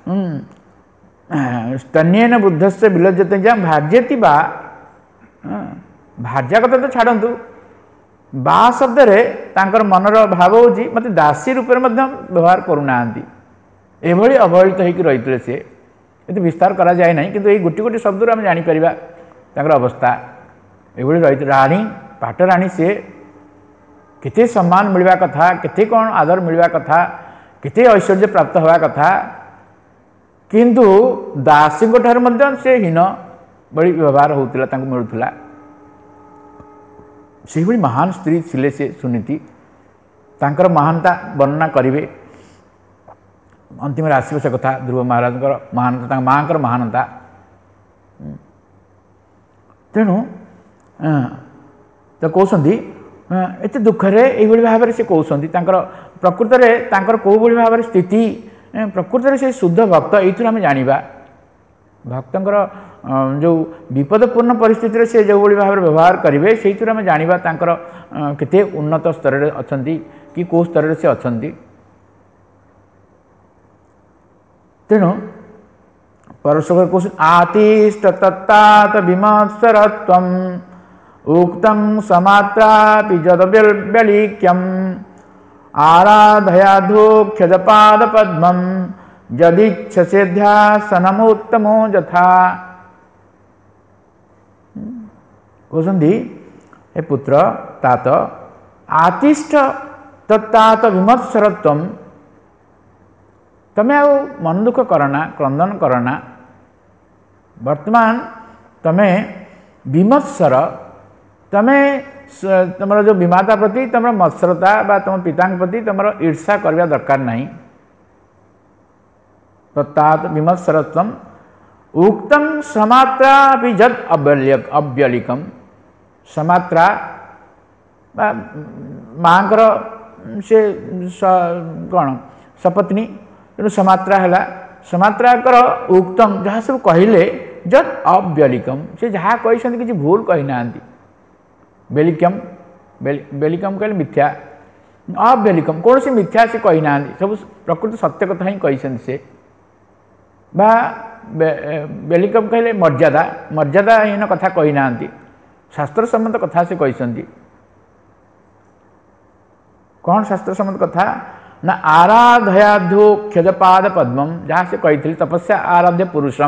स्तन्येन वृद्धश्च विलज्जते जा भाज्येति बा भाज्या कथा तो छाड़ू बा शब्द रे तांकर मनर भाव हूँ मत दासी रूप व्यवहार करूना एभली अवहेलित होकर रही सी ये विस्तार करा जाए ना कि गोटे गोटे शब्द आम जापर अवस्था ये रही राणी पाटराणी सी केते सम्मान मिलवा कथा केते कौन आदर मिलवा कथा केते ऐश्वर्य प्राप्त हवा कथा किंतु दासी ठार से हीन बड़ी व्यवहार होता मिलूला से महान स्त्री थिले से सुनीति तांकर महानता वर्णना करेंगे अंतिम आसो से कथा ध्रुव महाराज महानता माँ महानता तेणु तो कहते एत दुखरे ये भाव से कहते प्रकृत में कौ भाव स्थिति प्रकृत से शुद्ध भक्त ये आम जाना भक्तर जो विपदपूर्ण परिस्थिति से जो भाव में व्यवहार करेंगे से आम जाना तांकर केते उन्नत स्तर में अच्छा कि कौ स्तर से अच्छा। तेणु परशुकर कौन आतिष्ठ तत्तात विमत्सरत्वम् उक्तं समात्रापि जदव्यलीक्यम् आराधयाधोक्षजपादपद्मं यदिच्छसेध्यासनमुत्तमो यथा। कहते हे पुत्र तात आतिष्ठ तत्तात विमत्सरत्वम् तमें आ मन दुख करना क्रंदन करना वर्तमान तमें विमत्सर तमें तुम जो विमाता प्रति तुम मत्सरता बा तुम पिता प्रति तुम ईर्षा करवा दरकार नहीं। तत्तात विमत्सरत्वम् उक्तं समात्रा भी जद अव्यलिकम समात्रा माँकर से कौन सपत्नी तेणु समात्रा है समात्राकर उक्तम जहाँ सब कहले जद अव्यलिकम से जहाँ कही किसी भूल कही ना बेलिकम बेलिकम कहले मिथ्या अव्यलिकम कौन से मिथ्या से कही ना सब प्रकृत सत्य कथा ही कही से बा बेलिकम कहले मर्यादा मर्यादाहीन कथा कही ना शास्त्र सम्मत कथा से कही कौन शास्त्र सम्मत कथा ना आराधयाधो क्षजपाद पद्मम जहाँ से कही तपस्या आराध्य पुरुषम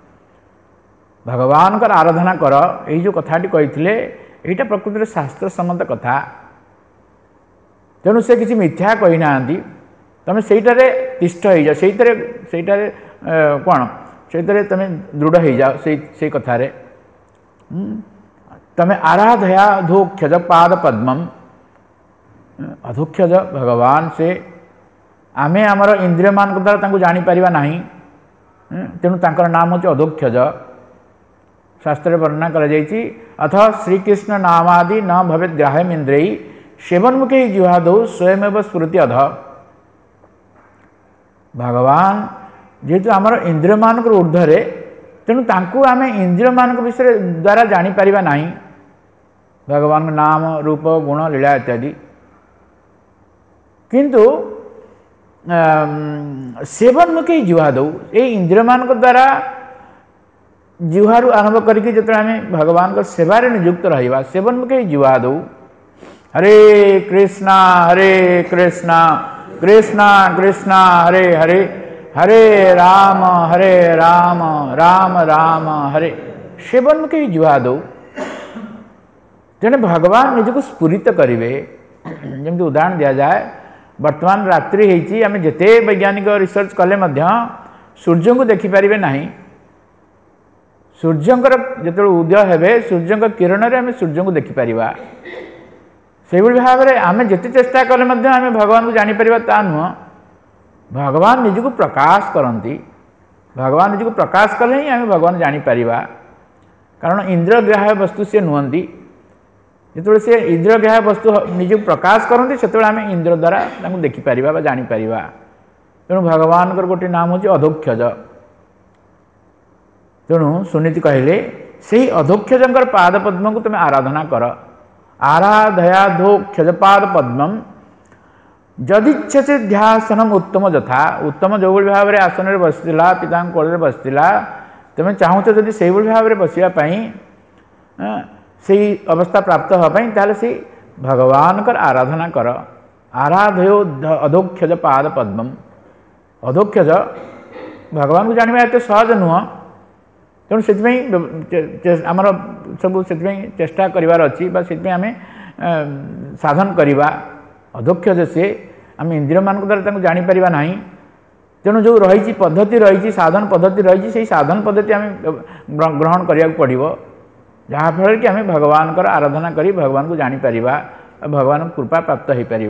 भगवान का आराधना कर यही जो कथाटी कही यहाँ प्रकृति में शास्त्र सम्मत कथा तेणु से किसी मिथ्या कही ना तुम से तिष्ठ हो जाओ से कौन से तुम दृढ़ हो जाओ से कथार तुम आराधयाधोक्षजपाद पद्मम अधोक्षज भगवान से आमे आमर इंद्रिय मान द्वारा जापर ना तेणु तांकर नाम हूँ अधोक्षज शास्त्र वर्णना कर अथ श्रीकृष्ण नामादि न भवेत ग्राह्यम इंद्रिय सेवन्मुखे जिह्वादौ स्वयं स्फुरति अध भगवान जेहेतु आमर इंद्रिय मान ऊर्ध्वे तेणु तांकु आमे इंद्रिय मान विषय द्वारा जापर ना भगवान नाम रूप गुण लीला इत्यादि किंतु सेवन्मुखे जिह्वादौ ये इंद्रिय मान द्वारा जिह्वारू आरंभ करके जो आम भगवान को सेवार नियुक्त रहा सेवन्मुखे जिह्वादौ हरे कृष्णा कृष्णा कृष्णा हरे हरे हरे राम राम राम हरे सेवन्मुखे जिह्वादौ तेने भगवान निजक स्फुरित करेंगे जमी उदाहरण दि जाए वर्तमान रात्रि होती आम जिते वैज्ञानिक रिसर्च कले सूर्य को देखिपारे ना सूर्यंकर जो उदय हे सूर्य किरण में आम सूर्य को देखिपर से भाव में आम जिते चेष्टा कले आम भगवान को जापर ता नुह भगवान निजक प्रकाश करती भगवान निजक प्रकाश कले ही आम भगवान जापर कारण इंद्रग्राह्य वस्तु सी नुहति जो से इंद्रग्राह्य वस्तु निज प्रकाश करते से आम इंद्र द्वारा देखिपर जापर तेणु भगवान गोटे नाम हूँ अधोक्षज तेणु सुनीति कहले से अधोक्षज पाद पद्म को तुम आराधना कर आराधयाधोक्षजपाद पद्मम जदिच्छसे ध्यासनम उत्तम यथा उत्तम जो भाव में आसन में बसला पिता कोल बसला तुम चाहूच जदि से भाव में बसापी से अवस्था प्राप्त होगापी ताले से भगवान कर आराधना कर आराधयो अधोक्षज पाद पद्मम अधोक्षज भगवान को जाना एत सहज नुह तेणु से आमर सब से चेष्टा करार अच्छी आम साधन करवा अधोक्षज से आम इंद्रिय मान द्वारा जापर ना तेणु जो रही पद्धति रही साधन पद्धति रही से साधन पद्धति आम ग्रहण करा पड़ो जहाँफल कि आम भगवान कर आराधना करी भगवान को जापर भगवान कृपा प्राप्त हो पार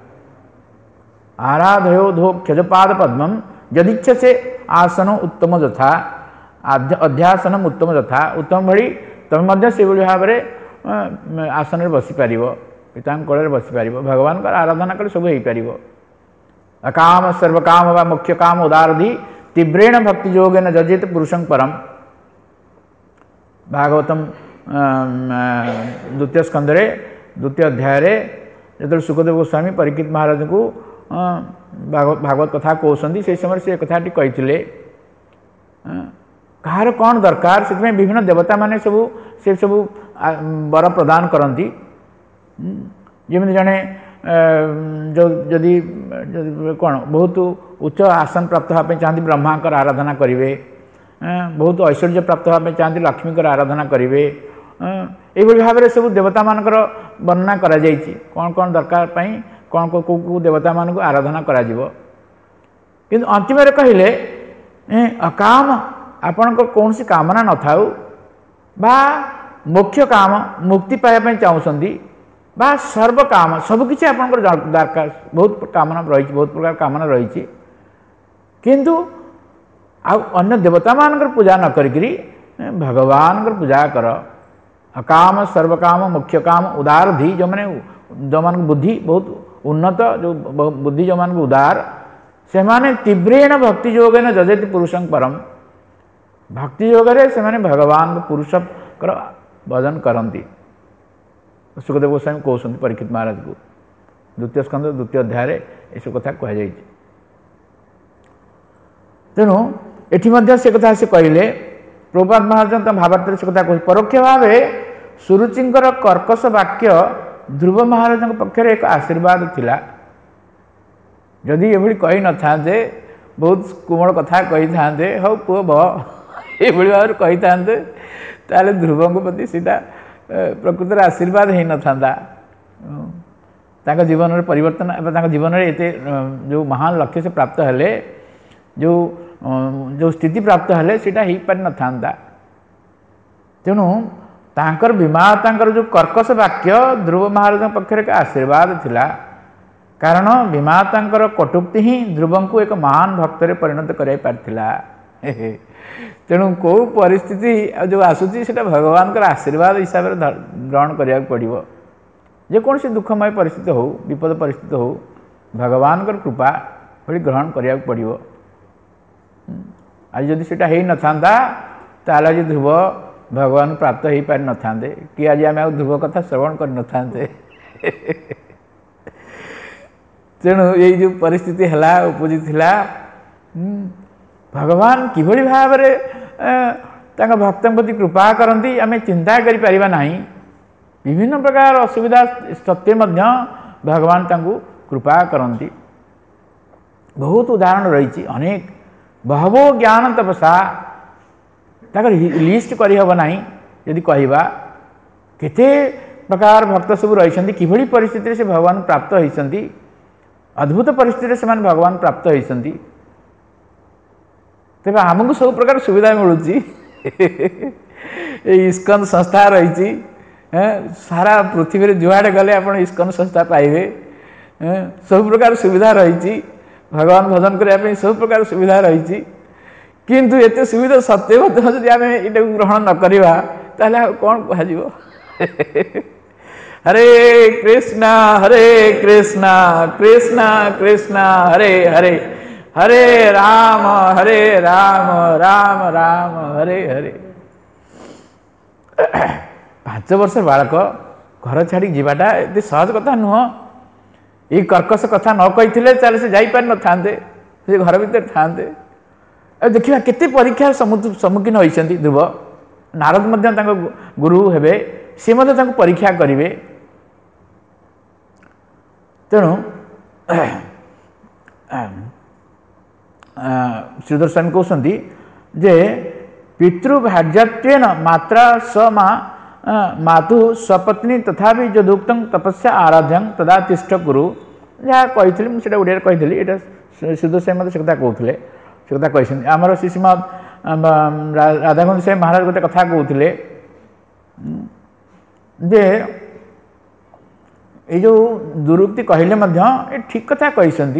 आराधयोधोक्षजपाद पद्मम यदिच्छा से आसन उत्तम यथा अध्यासनम उत्तम यथा उत्तम भली तुम से भाव में आसन में बसीपार पिता कोल बसीपार भगवान का आराधना कले सब हो पार अकाम सर्वकाम व मुख्य काम उदारधि तीव्रेण भक्ति योगेन जजेत पुरुषं परम भागवतम द्वितीय स्कंदे द्वितीय अध्याय जो सुखदेव गोस्वामी परीक्षित महाराज को भागवत कथा कहते से समय से कथाटी कही कहार कौन दरकार से विभिन्न देवता माने से सब वर प्रदान करती जमी जड़े जो जदि कौन बहुत उच्च आसन प्राप्त होगापी चाहती ब्रह्मा आराधना करेंगे बहुत ऐश्वर्य प्राप्त होगापी चाहती लक्ष्मी आराधना करेंगे ये भाव में सब देवता मानकर वर्णना करा जाइछि कौन कौन दरकार पाई कौन को देवता मान को आराधना करा जिवो किंतु अंतिम कहले अकाम आपण कौन सी कामना न थाउ बा मुख्य काम मुक्ति पाइबा चाहूँगी बा सर्व काम सबकि आपंकर दरकार बहुत कामना रही बहुत प्रकार कामना रही किंतु अन्य देवता मान पूजा न करी भगवान पूजा कर अकाम सर्वकाम मुख्य काम उदारधि जो मैंने जो मान बुद्धि बहुत उन्नत जो बुद्धि जो मान उदार से माने तीव्रेण भक्ति योग न जजति पुरुषं परम भक्ति योग से माने भगवान पुरुष भजन करती सुखदेव गोस्वामी कहते परीक्षित महाराज को द्वितीय स्कंद द्वितीय अध्याय ये सब कथा कहुई तेणु ये से कथा से कहले प्रभुपाद महाराज भावार्थ से कथा कह परोक्ष भाव सुरुचिंकर कर्कश वाक्य ध्रुव महाराज पक्षर एक आशीर्वाद थिला जदि ये कही न था बहुत कोमल कथा कही था हौ पुओ भ ये भाव कही था ताले ध्रुव प्रति सीधा प्रकृत आशीर्वाद हो न था जीवन में परिवर्तन जीवन में एते जो महान लक्ष्य से प्राप्त हेले जो जो स्थिति प्राप्त हेले सीटा हो पारि न था तेणु तांकर विमातांकर जो कर्कश वाक्य ध्रुव महाराज पक्षर एक आशीर्वाद थिला कारण विमातांकर कटुक्ति ही ध्रुव को एक महान भक्त परिणत कर पारिथिला तेणु कौ परिस्थिति जो आसूची से भगवान आशीर्वाद हिसाब से ग्रहण करा पड़ो जेकोसी दुखमय परिस्थिति हो विपद परिस्थिति हो भगवान कृपा भली ग्रहण करा पड़ो आज जदि से हो न था आज ध्रुव भगवान प्राप्त हो पारि न था कि आज आम ध्रुव कथा श्रवण कर न था तेणु ये जो परिस्थिति है उपजी थिला भगवान किभली भाव में भक्त प्रति कृपा करती आम चिंता करिपरिबा नाही विभिन्न प्रकार असुविधा सत्वे मध्य भगवान तांको कृपा करती बहुत उदाहरण रही अनेक बहवो ज्ञान तपसा लिस्ट करहब नाही यदि कहवा केते प्रकार भक्त सब रही किभली परिस्थिति से भगवान प्राप्त होती अद्भुत परिस्थिति से भगवान प्राप्त होती तेज आमको सब प्रकार सुविधा मिलूँ इस्कन संस्था रही सारा पृथ्वी में जुआड़े गले आप इस्कन संस्था पाइबे सब प्रकार सुविधा रही भगवान भजन करने सब प्रकार सुविधा रही किंतु एते सुविधा सत्य जब आम ये ग्रहण न करवा ताले कौन कह हरे कृष्णा कृष्णा कृष्णा हरे हरे हरे राम राम राम हरे हरे 5 वर्ष बालक घर छाड़ी जीवाटा ये सहज कथा नुह ये कर्कश कथा न कही चले से जापारि न था घर भीतर था देखा केते परीक्षा सम्मुखीन होती ध्रुव नारद गुरु हे सी परीक्षा करेंगे तेणु श्रीधर स्वामी कहते जे पितृभाज्यत्वेन मात्रा स मातु स्वपत्नी तथा यदुक्त तपस्या आराध्यं तदा तिष्ठ कुरु जहाँ कही मुझे ओडिया कही ये श्रीधर स्वामी मत से कथा कहते से कथा कही आमर श्री श्रीमद राधाकुंज स्वामी महाराज गोटे कथा कहते जे ये जो दुरुक्ति कहले ठीक कथा कही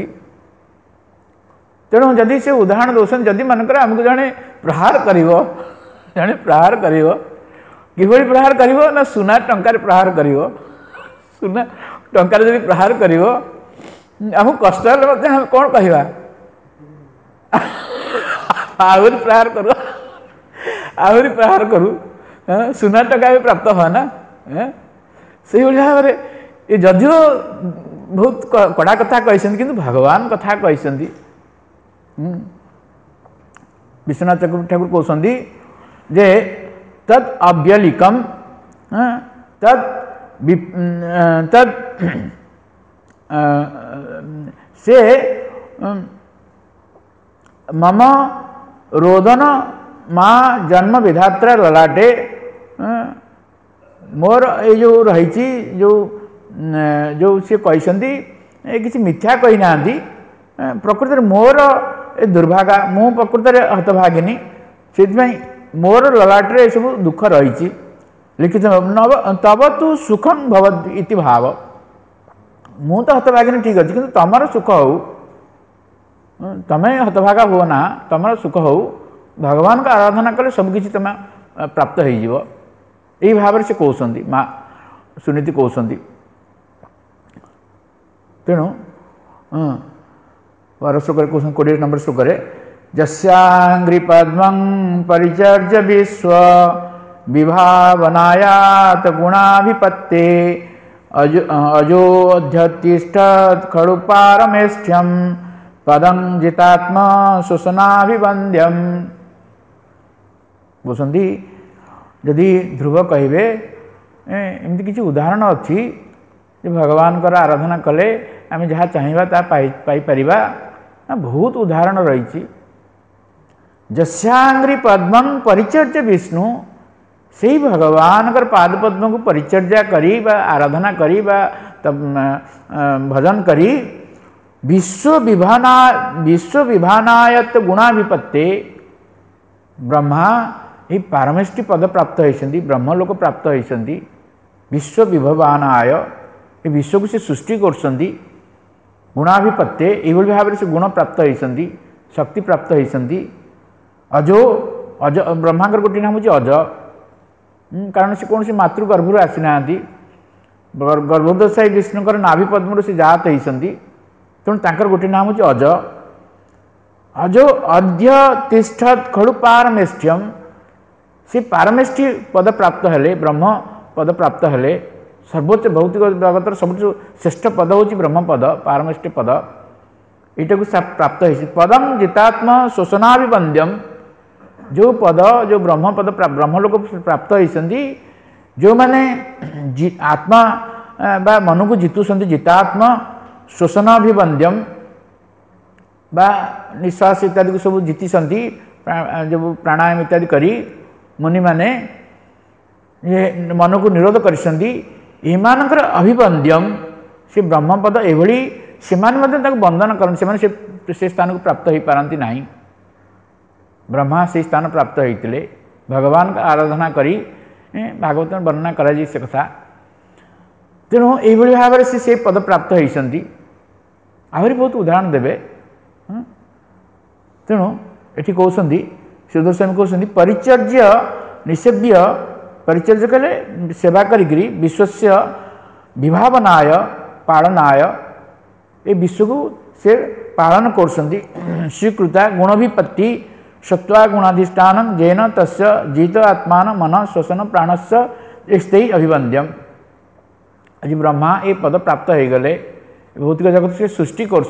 तेणु जदि से उदाहरण दौरान जदि मनकर आमको जड़े प्रहार कर प्रहार किभली प्रहार कर ना सुना टंकार प्रहार कर सुना टंकार जब प्रहार कर आम कष्ट कौन कहवा आहरी प्रहार करू आहरी प्रहार करू सुना टका भी प्राप्त हुआ ना से भाव में ये जदिव बहुत कड़ा कथा कही किंतु भगवान कथा कही विश्वनाथ ठाकुर कहते जे तद अव्यलिकम तद तद से मम रोदन माँ जन्म विधात्रा ललाटे मोर ये जो रही जो सी कहते किसी मिथ्या कही ना प्रकृति मोर ए दुर्भागा मु प्रकृति हतभागिनी से मोर ललाटे सब दुख रही लिखित तब तु सुखम भवद इति भाव मु तो हतभागिनी ठीक अच्छे कि तुम सुख हो तमें हतभागा हो ना तुम सुख हो भगवान का आराधना कले सबकि तुम प्राप्त हो भाव से कहते माँ सुनीति कहते तेणु पर श्लोक कहते 20 नंबर श्लोक जस्यांग्रि पद्मं परिचर्य विश्व विभावनायात गुणाभिपत्ते अजोऽध्यतिष्ठत् खलु पारमेष्ठ्यं पदं जितात्मा शोषणाभिवन्द्यम बोलते यदि ध्रुव कहे एमती किसी उदाहरण अच्छी भगवान का आराधना कले आम जहाँ चाहिए ता पाई बहुत उदाहरण रही जस्यांग्रि पद्मं परिचर्य विष्णु से ही भगवान का पाद पद्म को परिचर्या करी बा आराधना करी बा तब भजन करी विश्व विभानायत गुणाभिपत्ते ब्रह्मा ये पारमेष्टि पद प्राप्त होती ब्रह्मलोक प्राप्त होती विश्व विभवानाय ये विश्व को से सृष्टि कर गुणाभिपत्ते ये भाव से गुण प्राप्त होती शक्ति प्राप्त होती अजो अज ब्रह्मा गोटे नाम हूँ अज कारण से कौन मातृगर्भर आसी ना गर्भोदशायी विष्णुकर नाभि पद्म से जात होती तेणु तांकर गोटे नाम हूँ अज अजो अद्य तिष्ठत खलु पारमेष्ठ्यम से पारमेष्ठि पद प्राप्त हेले ब्रह्म पद प्राप्त हेले सर्वोच्च भौतिक जगतर सब श्रेष्ठ पद हूँ ब्रह्म पद पारमेष्टि पद यहाँ को प्राप्त हो पदम जितात्मा शोषणाभिवंद्यम जो पद जो ब्रह्म पद ब्रह्मलोक प्राप्त होती जो मैंने आत्मा बा मन को जितुंट जितात्मा शोषणाभिवंद्यम बा निश्वास इत्यादि को सब जीति जो प्राणायाम इत्यादि करी मुनि माने ये मन को निरोध कर अभिवंद्यम से ब्रह्मपद एभली से वंदन कर से स्थान को प्राप्त हो पारती ना ब्रह्मा से स्थान प्राप्त होते भगवान का आराधना करी भागवत में वर्णना करा से कथा तेणु यही भाव से पद प्राप्त होती आहरी बहुत उदाहरण देवे तेणु ये कहते श्रीधर स्वामी कहते परिचर्य निषेव्य परिचर्य कले सेवा करी विश्वस्य विभावनाय पालनाय ये विश्व को से पालन कर स्वीकृता गुणभिपत्ति सत्वा गुणाधिष्ठान जैन तस्य जीत आत्मान मन श्वसन प्राणस्य स्थे अभिवंद्यम आज ब्रह्मा ये पद प्राप्त हो गले भौतिक जगत से सृष्टि कर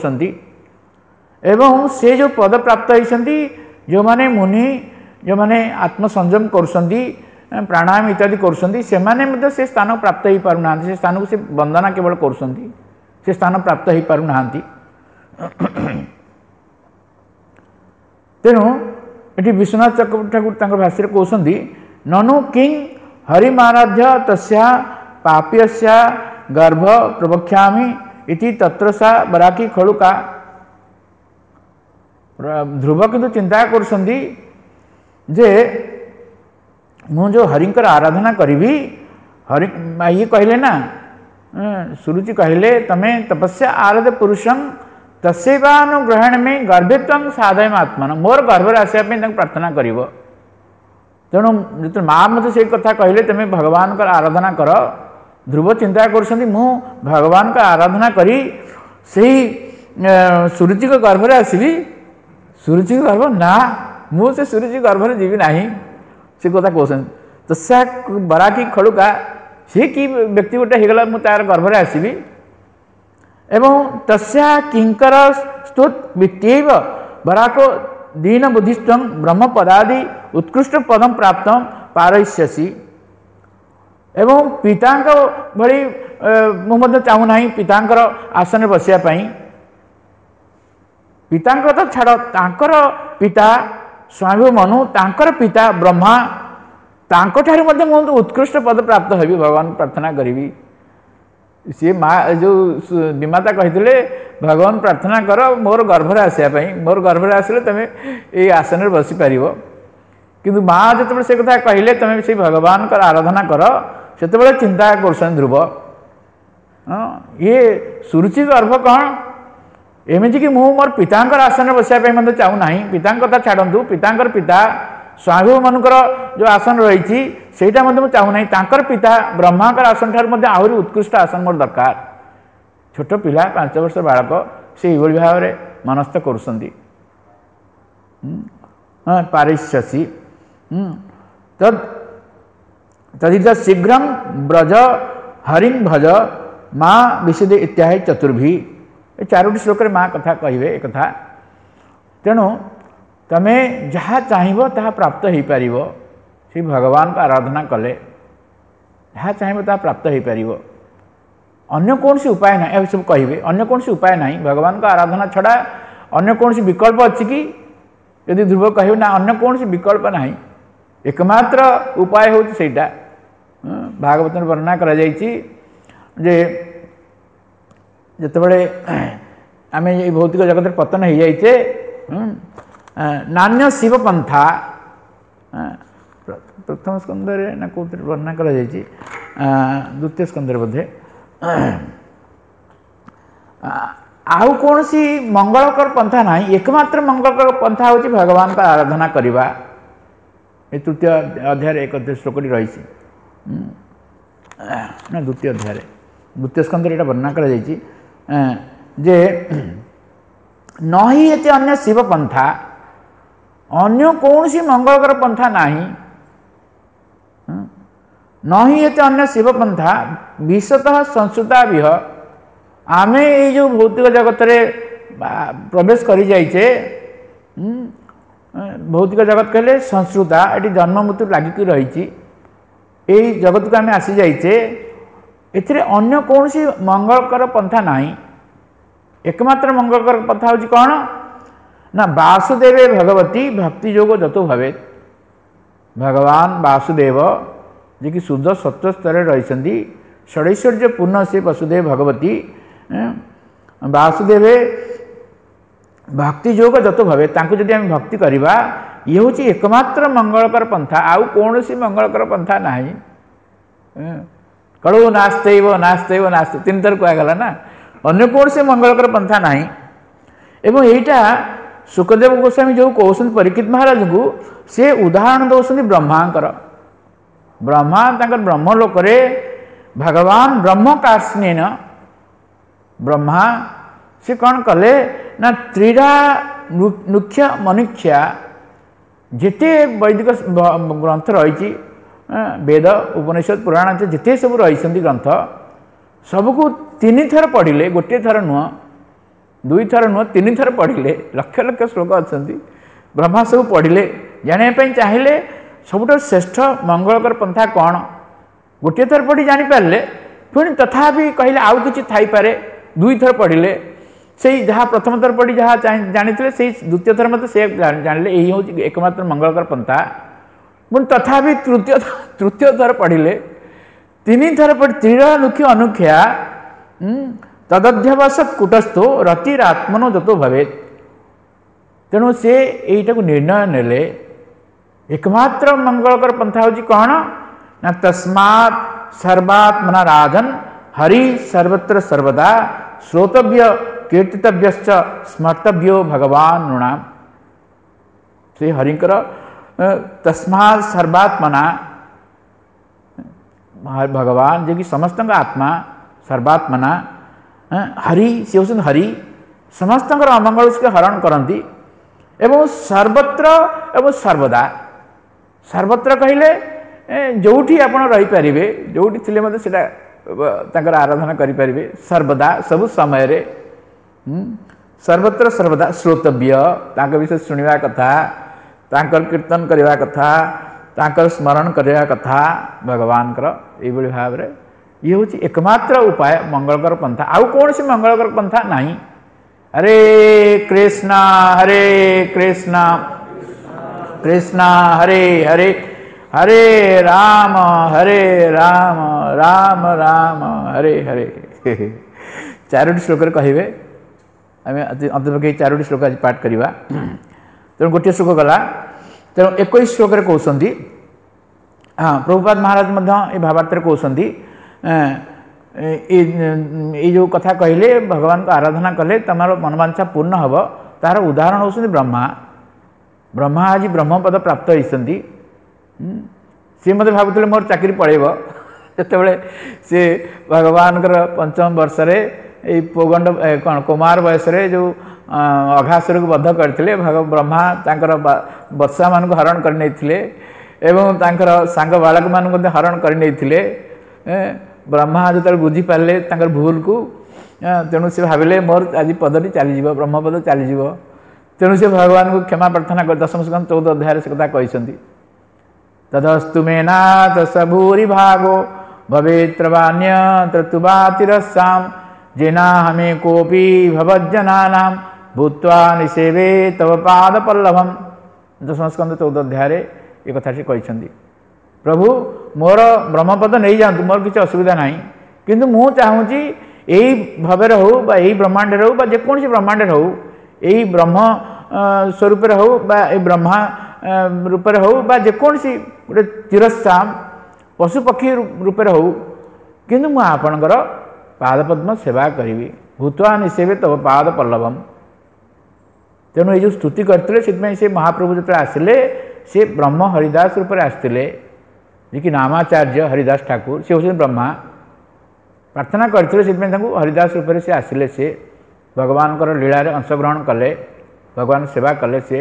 से जो पद प्राप्त होती जो माने मुनि जो माने आत्मसंयम कर प्राणायाम इत्यादि कर से स्थान प्राप्त हो पारना से स्थान को से वंदना केवल कर स्थान प्राप्त हो पारना तेणु ये विश्वनाथ ठाकुर भाष्य कहते ननु किंग हरिमाराध्य तस्या पाप्यस्या गर्भ प्रवक्ष्यामि इति तत्र सा बराकी खड़ुका ध्रुव किंतु चिंता करछंदी जे मु जो हरिंकर आराधना करी हरि ये कहले ना सुरुचि कहले तमें तपस्या आराध्य पुरुषं तस्यैवानुग्रहण में गर्भित्वं साधयम आत्मन मोर गर्भर आसापी प्रार्थना कर तेणु जो माँ मत से कथा कहले तुम्हें भगवान का आराधना कर ध्रुव चिंता कर भगवान का आराधना करी से सुरुचि को गर्भ में आसवि सुरुचि गर्भ ना मुझे सुरुचि गर्भ में जीवी ना से कथा कहते तस्या बराकी खड़ुका सी कि व्यक्ति गोटे होगला मु तार गर्भरे आसबि एवं तस्या किंकर स्तुत वित्तीव बराको दीन बुद्धिष्टं ब्रह्म पदादि उत्कृष्ट पदम प्राप्त पारयिष्यसि एवं पितांक भली मुझे चाहूना पितांकर आसन बसिया पितांक तो छाड़ तांकर पिता स्वामी मनु तांकर पिता ब्रह्मा तांकर मुझे उत्कृष्ट पद प्राप्त हेबी भगवान प्रार्थना करी सी माँ जो विमाता कही भगवान प्रार्थना कर मोर गर्भरे आसापी मोर गर्भरे आसिले तुम ये आसन बसी पार किंतु माँ जो से कथा कहले तुम से भगवान आराधना कर से चिंता कर ध्रुव ये सुरुचि गर्भ कौन एमती कि मु मोर पितांकर आसन बसापी मत चाहूना पिता कथा छाड़ू पितांकर पिता स्वामी मानकर जो आसन रही सेटा मुझे चाहूना तांकर पिता ब्रह्मांकर आसन ठार आहरी उत्कृष्ट आसन मोर दरकार छोट पिला 5 वर्ष बालक से भाव में मनस्थ करुँच पारिष्यसि तदित शीघ्र ब्रज हरिं भज माँ विशद इत्यादि चतुर्भी ये 4टी श्लोक माँ कथा कहे एक कथा तेणु तमे जहाँ चाहब ता प्राप्त हो पार से भगवान को आराधना कले जहाँ चाहब ता प्राप्त हो पार अन्य कौन सी उपाय ना यह सब कहे अन्य कौन सी उपाय ना भगवान को आराधना छड़ा अन्य कौन सी विकल्प अच्छी कि यदि ध्रुव कह ना अन्य कौन सी विकल्प ना एकमात्र उपाय हूँ सेटा भागवत में वर्णना करा जे जितेबले आम ये भौतिक जगत पतन हो जाइए नान्य शिव पंथा प्रथम स्कंदर ना कौ वर्णना करा द्वितीय स्कंदर बोधे आउ कौन सी मंगलकर पंथा ना एकमात्र मंगलकर पंथा हूँ भगवान का आराधना करवा ये तृतीय अध्याय एक श्लोकटी रही ना द्वितीय अध्याय द्वितीय स्कंदर यहाँ वर्णना कर जे न ही ये अन्य शिव पंथा अन्य कौन सी मंगलकर पंथा नहीं न ही ये अन्य शिव पंथा विशतः संस्कृता विह आमे ये जो भौतिक जगत रे प्रवेश करी जाइचे भौतिक जगत कहले संस्कृता ये जन्म मृत्यु लगिक रही यही जगत को आम आसी जाइचे एथिरे अन्य कौन सी मंगलकर पंथा नहीं एकमात्र मंगलकर पंथा हूँ कौन ना वासुदेवे भगवती भक्ति योग जतो भवे भगवान वासुदेव जी कि शुद्ध सत्व स्तर रही षडैश्वर्य पूर्ण से वसुदेव भगवती वासुदेवे भक्ति योग जतो भवे तांको जदि आम भक्ति करवा ये हूँ एकमात्र मंगलकर पंथा आउ कौन सी मंगलकर पंथा नहीं कड़ो नास्तेव नास्तेव नास्ते 3 थर कहगला ना अन्य कौन से मंगलकर पंथा नहीं एवं यहीटा सुखदेव गोस्वामी जो कहते परीक्षित महाराज को से उदाहरण दौरान ब्रह्मांकर ब्रह्मा ब्रह्मलोक भगवान ब्रह्म कार्ष्णेन ब्रह्मा से कौन कले ना त्रिड़ा मुख्य मनुष्या जिते वैदिक ग्रंथ रही वेद उपनिषद पुराण जिते सब रही ग्रंथ सबको 3 थर पढ़िले गोटे थर नुह 2 थर नुह 3 थर पढ़िले लक्ष लक्ष श्लोक अच्छा ब्रह्मा सब पढ़िले जानापी चाहिए सबुठ श्रेष्ठ मंगलकर पंथा कौन गोटे थर पढ़ी जानीपारे पुणी तथापि कहले आउ कि थाईपे 2 थर पढ़िले से जहाँ प्रथम थर पढ़ी जहाँ जानी से द्वितीय थर मत से जानले यही हूँ एकमात्र मंगलकर पंथा पुणी तथापि तृतीय थर पढ़िले 3 थर पढ़ त्रिमुख्य अनुख्या तदध्यवस कुटस्थो रतिरात्मनो जतो भवे तेणु से यहीटा को निर्णय नेले एकमात्र मंगलकर पंथा हूँ कौन ना तस्मात् सर्वात्मना राजन हरि सर्वत्र सर्वदा श्रोतव्य कीर्तितव्यश्च स्मर्तव्यो भगवान नृणाम से हरिंकर तस्मात् सर्वात्मना भगवान जो कि समस्त आत्मा सर्वात्मना हरि से होती हरि समस्त अमंगल से हरण करती एवं सर्वत्र एवं सर्वदा सर्वत्र कहले जोठी आपण रही पारिबे जोठी थिले मते सेटा तांकर आराधना करि पारिबे सर्वदा सब समय रे सर्वत्र सर्वदा श्रोतव्य तांकर विषय सुनिवा कथा तांकर कीर्तन करिवा कथा तांकर स्मरण करिवा कथा भगवान कर ए बळी भाव रे ये होची एकमात्र उपाय मंगलकर पंथा आउ कौन से मंगलकर पंथा नहीं। हरे कृष्णा कृष्णा हरे हरे हरे राम राम राम हरे हरे। चारोटी श्लोक कहे आम अंतपक्षे चारोटी श्लोक आज पाठ करवा तेणु गोटे श्लोक गला तेणु 21 श्लोक कहते हाँ प्रभुपाद महाराज ये भावार्थ कहते ये जो कथा कहले भगवान को आराधना कले तमार मनवांछा पूर्ण हम तार उदाहरण होती ब्रह्मा ब्रह्मा आज ब्रह्मपद प्राप्त होती सी मत भावुले मोर चाकरी पड़ेब जिते सी भगवान पंचम वर्ष पोगंड कौन कुमार बयस जो अघासुर को बद्ध करते ब्रह्मा वर्षा मान हरण करते एवं सांग बालक मान हरण करते ब्रह्मा जो बुझीपारे भूल को तेणु से भाविले मोर आज पदटी चलीज ब्रह्मपद चलीज तेणु से भगवान को क्षमा प्रार्थना कर 10 स्कंद 14 अध्याय से कथा कहते तदस्तु मे नाथ सबूरी भागो भवेत्रवान्य त्रतुबातिरस्साम जेना हमें कोपी भवज्जनानां भूत्वा निसेवे तव पाद पल्लवम 10 स्कंद 14 अध्याय ये कथा से कहते प्रभु मोर ब्रह्मपद नहीं जातु मोर किसी असुविधा ना किंतु मु चाहूँगी यही भवेर हो ब्रह्मांड हो जेकोसी ब्रह्मांड हो यही ब्रह्म स्वरूप हो ब्रह्मा रूप हो जेकोसी गोटे चिरस्साम पशु पक्षी रूप हो किंतु मु आपणकर पादपद्म सेवा करी भूतवा निसेवे तव पाद पल्लवम। तेणु ये जो स्तुति करते से महाप्रभु जो आसिले से ब्रह्म हरिदास रूप आसते जी कि नामाचार्य हरिदास ठाकुर से होते ब्रह्मा प्रार्थना करते हरिदास रूप से आसिले से भगवान को लीला अंशग्रहण कले भगवान सेवा कले से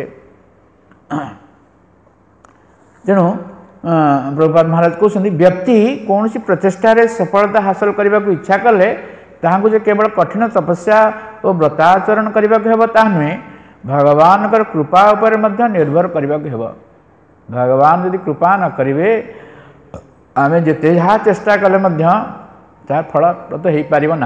तेणु प्रभुपाद महाराज कहते व्यक्ति कौन सी प्रचेषा सफलता हासिल करने को इच्छा कले ताकू जे केवल कठिन तपस्या और व्रताचरण करने को हेब ता नुहे भगवान कृपा उपर निर्भर करने को हेब। भगवान यदि कृपा न करेंगे आम जिते जहाँ चेष्टा कले फलप्रद हो पार ना।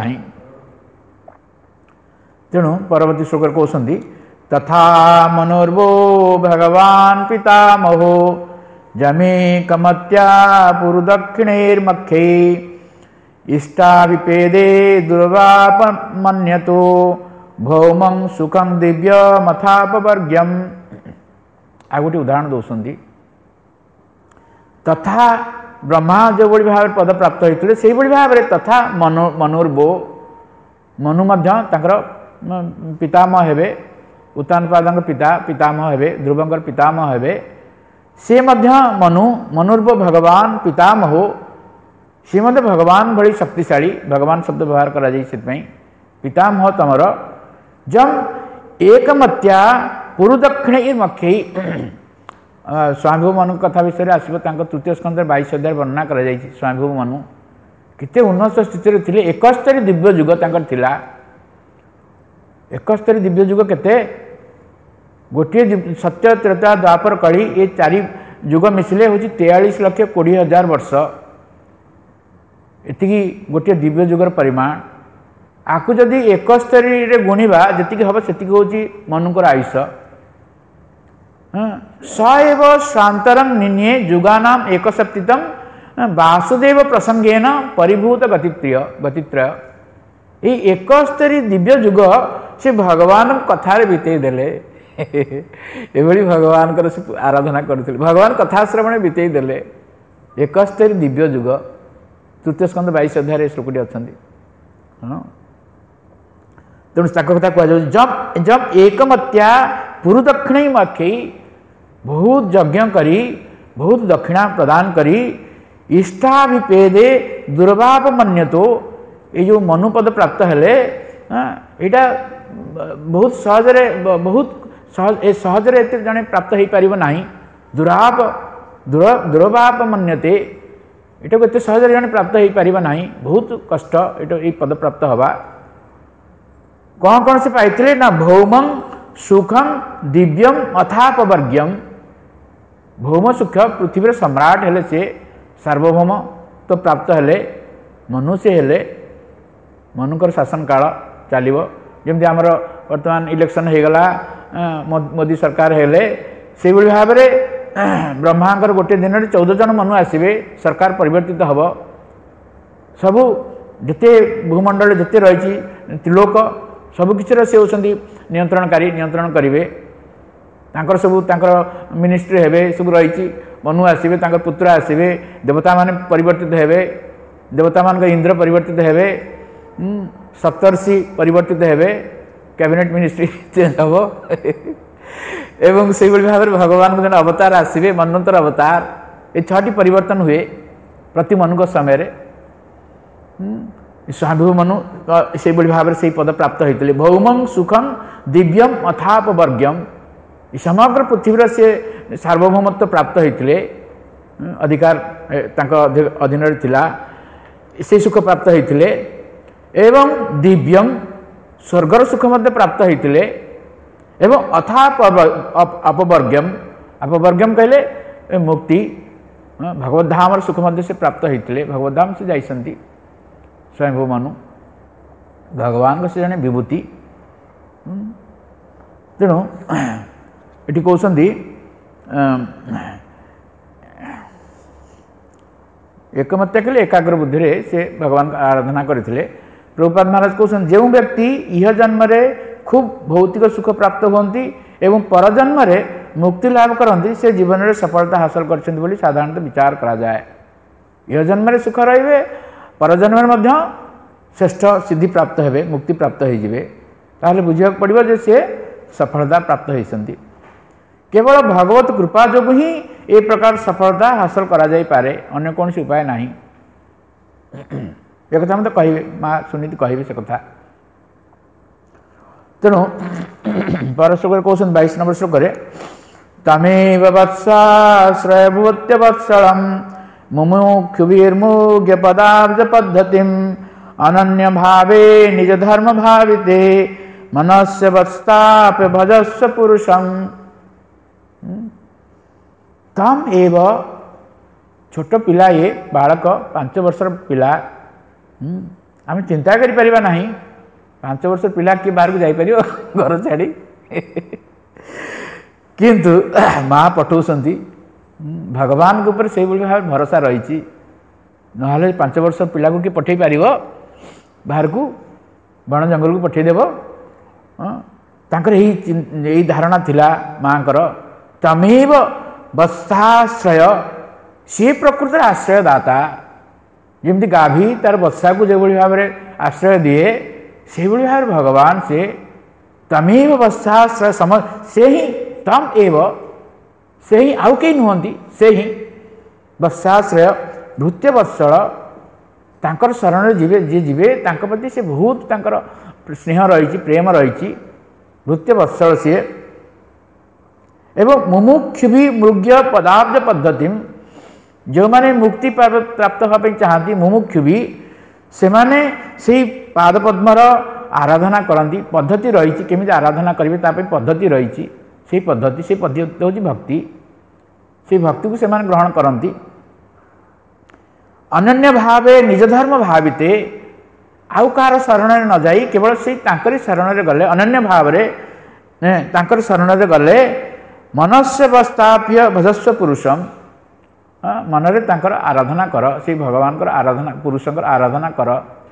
तेणु परवर्ती श्लोक कहते तथा मनोर्वो भगवान पितामहो जमे कमत्या पुरुदक्षिणैर्मख्यै इष्टा विपेदे दुर्वापमन्यतो भौमं सुखं दिव्य मथापवर्ग्यम। आ गोटे उदाहरण दौरान तथा ब्रह्मा जो बड़ी भाव पद प्राप्त होते से भाव में तथा मनोर्वो मनु पितामह हेबे उत्तानपाद पिता पितामह हेबे ध्रुवंकर पितामह हेबे से मनोर्व भगवान पितामहो सी भगवान भली शक्तिशाली भगवान शब्द व्यवहार करा पितामह तमर जम एकमत्या पुरुदक्षिण मख्यै स्वामिभू मनु कथा विषय आसो तृतीय स्कंद 22 अध्याय वर्णना कर स्वामिभू मनु केते उन्नत स्थिति थे 71 दिव्य जुग थिला 71 दिव्य जुग केते गोटे सत्य त्रेता द्वापर कली ये 4 जुग मिसिले हूँ 43,20,000 वर्ष एति गोटे दिव्य जुगर परिमाण आपको जदि 71 गुणिबा जी हम से हूँ मनुकर आयुष सएव श्रांतरं निन्ये जुगानाम एक सप्तितम वासुदेव प्रसंगेन परिभूत गतित्रय ये 71 दिव्य जुग से भगवान कथार बीते देले एभली भगवान से आराधना करते भगवान कथा श्रवण बीते देले 71 दिव्य जुग तृतीय स्कंद 22 अध्याय श्लोकटी अच्छा तेणु कथा कह जब एकमत्या पुरुदक्षिण मख्यै बहुत यज्ञ करी बहुत दक्षिणा प्रदान करी इष्टाभिपेदे दुर्भाव मन्यतो ये जो मनुपद प्राप्त हेले यहाँ बहुत सहजरे बहुत सहजरे जड़े प्राप्त हो पार ना दुराप दुर्भाप मन्यते एटा एत सहज जन प्राप्त हो पार ना बहुत कष्ट ये पद प्राप्त हवा कौन कौन से पाई ना भौमं सुखम दिव्यम अथापवर्ग्यम भौम सुख पृथ्वी सम्राट हेले से सार्वभौम तो प्राप्त हेले मनुष्य हेले मनुकर शासन काल चलो जमी आमर वर्तमान इलेक्शन हो गला मोदी सरकार हेले से भाव में ब्रह्मांकर गोटे दिन में 14 जन मनु आसवे सरकार परिवर्तित हम सबू जिते भूमंडल जिते रही त्रिलोक सबकिछ से होती नियंत्रणकारी नियंत्रण करेंगे सबू मिनिस्ट्री हे सब रही मनु आसवे पुत्र आसवे देवता मान परिवर्तित हे देवता मान इंद्र परिवर्तित हे सप्तर्षि परिवर्तित हे कैबिनेट मिनिस्ट्री चेंज हम एवं से भाव में भगवान को जो अवतार आसवे मनंतर अवतार ये 6टी परिवर्तन हुए प्रति मनु समय स्वाभु मनु से भाव में से पद प्राप्त होते भौमं सुखम दिव्यम अथापवर्ग्यम समग्र पृथ्वी से सार्वभौमत्व प्राप्त होते अधिकार अधीन थिला से सुख प्राप्त होते एवं दिव्यम स्वर्गर सुख प्राप्त होते एवं अथाप अपवर्ग्यम अपवर्ग्यम कहले मुक्ति भगवत धाम सुख मध्य से प्राप्त होते भगवत धाम से जाइसंती स्वयंभू मनु भगवान को से जने विभूति तेणु ये कहते एकमत्या कले एकाग्र बुद्धि से भगवान का आराधना करते प्रभुपाद महाराज कहते जो व्यक्ति यह जन्म खूब भौतिक सुख प्राप्त होती एवं परजन्म मुक्ति लाभ करती से जीवन में सफलता हासिल कर साधारणतः विचार करा जाए यह जन्म में सुख रे परजन्म में श्रेष्ठ सिद्धि प्राप्त हे मुक्ति प्राप्त हो बुझा पड़ो जे से सफलता प्राप्त होती केवल भगवत कृपा जो ही ए प्रकार सफलता हासिल करा जाई पारे अन्य कौन उपाय ना एक कथा मत कहे माँ सुनीति कहे से कथा तेणु पर श्लोक कहते 22 नंबर श्लोक तमेव वत्साश्रय भूत्य वत्सलम मुमुक्षुभिर्मुग्य पदाब्ज पद्धतिम अनन्य भावे निज धर्म भाविते मनस्य वत्स्ताप्य भजस्व पुरुषम तम एव छोट पिला ये बालक 5 वर्षर पिला आम चिंता करिपरिबा नाही 5 वर्ष पिला कि बाहर को जापर घर छाड़ी किंतु माँ पठाऊँच भगवान के ऊपर से भाव भरोसा रही ना 5 वर्ष पिला को कि पठे पार बाहर को बण जंगल को पठेदेव तांकर यही धारणा थिला माँ तमेव वत्साश्रय सी प्रकृत आश्रय दाता जमी गाभी तार बत्सा को जो भाव में आश्रय दिए से भाव भगवान से तमेव वत्साश्रय सम से ही तम एव से ही आउ कई नुहति से ही वत्साश्रय भृत्य वत्सल तांकर शरण जीवे जी जीवे तांकर प्रति से बहुत तांकर स्नेह रही प्रेम रही भृत्य वत्सल सी एवं मुमुक्षु भी मृग्य पदाब्ज पद्धति जो माने मुक्ति प्राप्त होगा चाहती मुमुक्षु भी से माने से पाद पद्मर आराधना करती पद्धति रही केमी आराधना करेंगे ताप पद्धति रही से पद्धति हूँ भक्ति से भक्ति को से ग्रहण करती अनन्य भावे निज धर्म भाविते आउ कार शरण न जाई केवल से शरण गले अनन्य भाव तांकर शरण गले मनस्य वस्ताप्य भजस्व पुरुषम मनरे तांकर आराधना कर से भगवान आराधना पुरुषंकर आराधना कर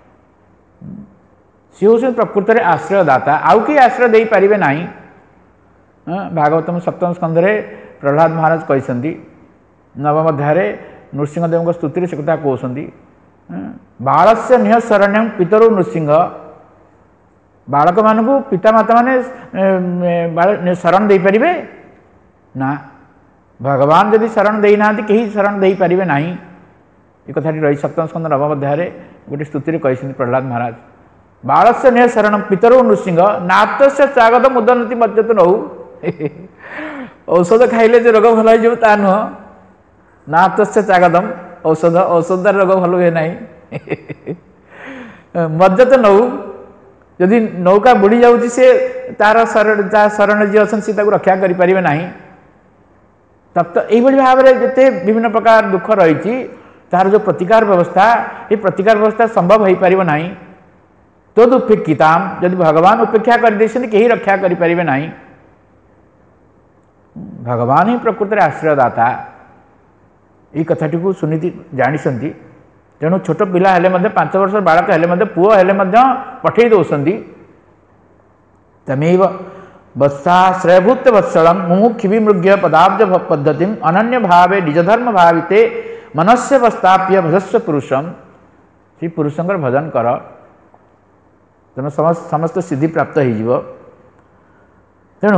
सी हूँ प्रकृत में आश्रयदाता आउ कि आश्रय दे पारे ना भागवतम सप्तम स्कंदे प्रहलाद महाराज कहते नवम अध्याय नृसिंहदेव स्तुति से कथा कहते बालस्य निह शरण्यम पितरो नृसिंह बालक मान पिता माता माने शरण दे पारे ना भगवान जदि शरण देना कहीं शरण दे पारे ना ये कथा रही सप्तम स्कंद नवम अध्याय गोटे स्तुति कहते प्रहलाद महाराज बालस्य निह शरण पितरो नृसिंह नातस्य चागत मुदनति मज्जत नौ औषध खाइले जो रोग भल हो नुह ନା ତସ୍ୟ ଚାଗଦମ ଔଷଧ ଔଷଧ ରୋଗ ଭଲ ହୁଏ ନାହିଁ। ମଜ୍ଜା ତ ନଉ ଯଦି ନୌକା ବୁଡ଼ି ଯାଉଛି ସେ ତାର ଶରଣରେ ଯିଏ ଅଛନ୍ତି ସେ ତାକୁ ରକ୍ଷା କରିପାରିବେ ନାହିଁ। ତପ୍ତ ଏଇଭଳି ଭାବରେ ଯେତେ ବିଭିନ୍ନ ପ୍ରକାର ଦୁଃଖ ରହିଛି ତାହାର ଯେଉଁ ପ୍ରତିକାର ବ୍ୟବସ୍ଥା ଏ ପ୍ରତିକାର ବ୍ୟବସ୍ଥା ସମ୍ଭବ ହୋଇପାରିବ ନାହିଁ। ତଦୁପେକ୍ଷିତାମ ଯଦି ଭଗବାନ ଉପେକ୍ଷା କରିଦେଇଛନ୍ତି କେହି ରକ୍ଷା କରିପାରିବେ ନାହିଁ। ଭଗବାନ ହିଁ ପ୍ରକୃତରେ ଆଶ୍ରୟଦାତା ଏଇ କଥାଟିକୁ ସୁନିଧି ଜାଣିଛନ୍ତି। ତେଣୁ ଛୋଟ ପିଲା ହେଲେ ମଧ୍ୟ 5 ବର୍ଷର ବାଳକ ହେଲେ ମଧ୍ୟ ପୁଅ ହେଲେ ମଧ୍ୟ ପଠେଇ ଦେଉଛନ୍ତି। ତମେବ ବତ୍ସାଶ୍ରୟଭୂତ ବତ୍ସଳମ୍ ମୁମୁକ୍ଷିବିମୃଗ୍ୟ ପଦାବ୍ଜ ପଦ୍ଧତିମ୍ ଅନନ୍ୟ ଭାବେ ନିଜଧର୍ମ ଭାବିତେ ମନସ୍ୟ ବସ୍ତାପ୍ୟ ଭଜସ୍ୱ ପୁରୁଷମ୍। ସେ ପୁରୁଷଙ୍କର ଭଜନ କର ତେଣୁ ସମସ୍ତ ସିଦ୍ଧି ପ୍ରାପ୍ତ ହୋଇଯିବ। ତେଣୁ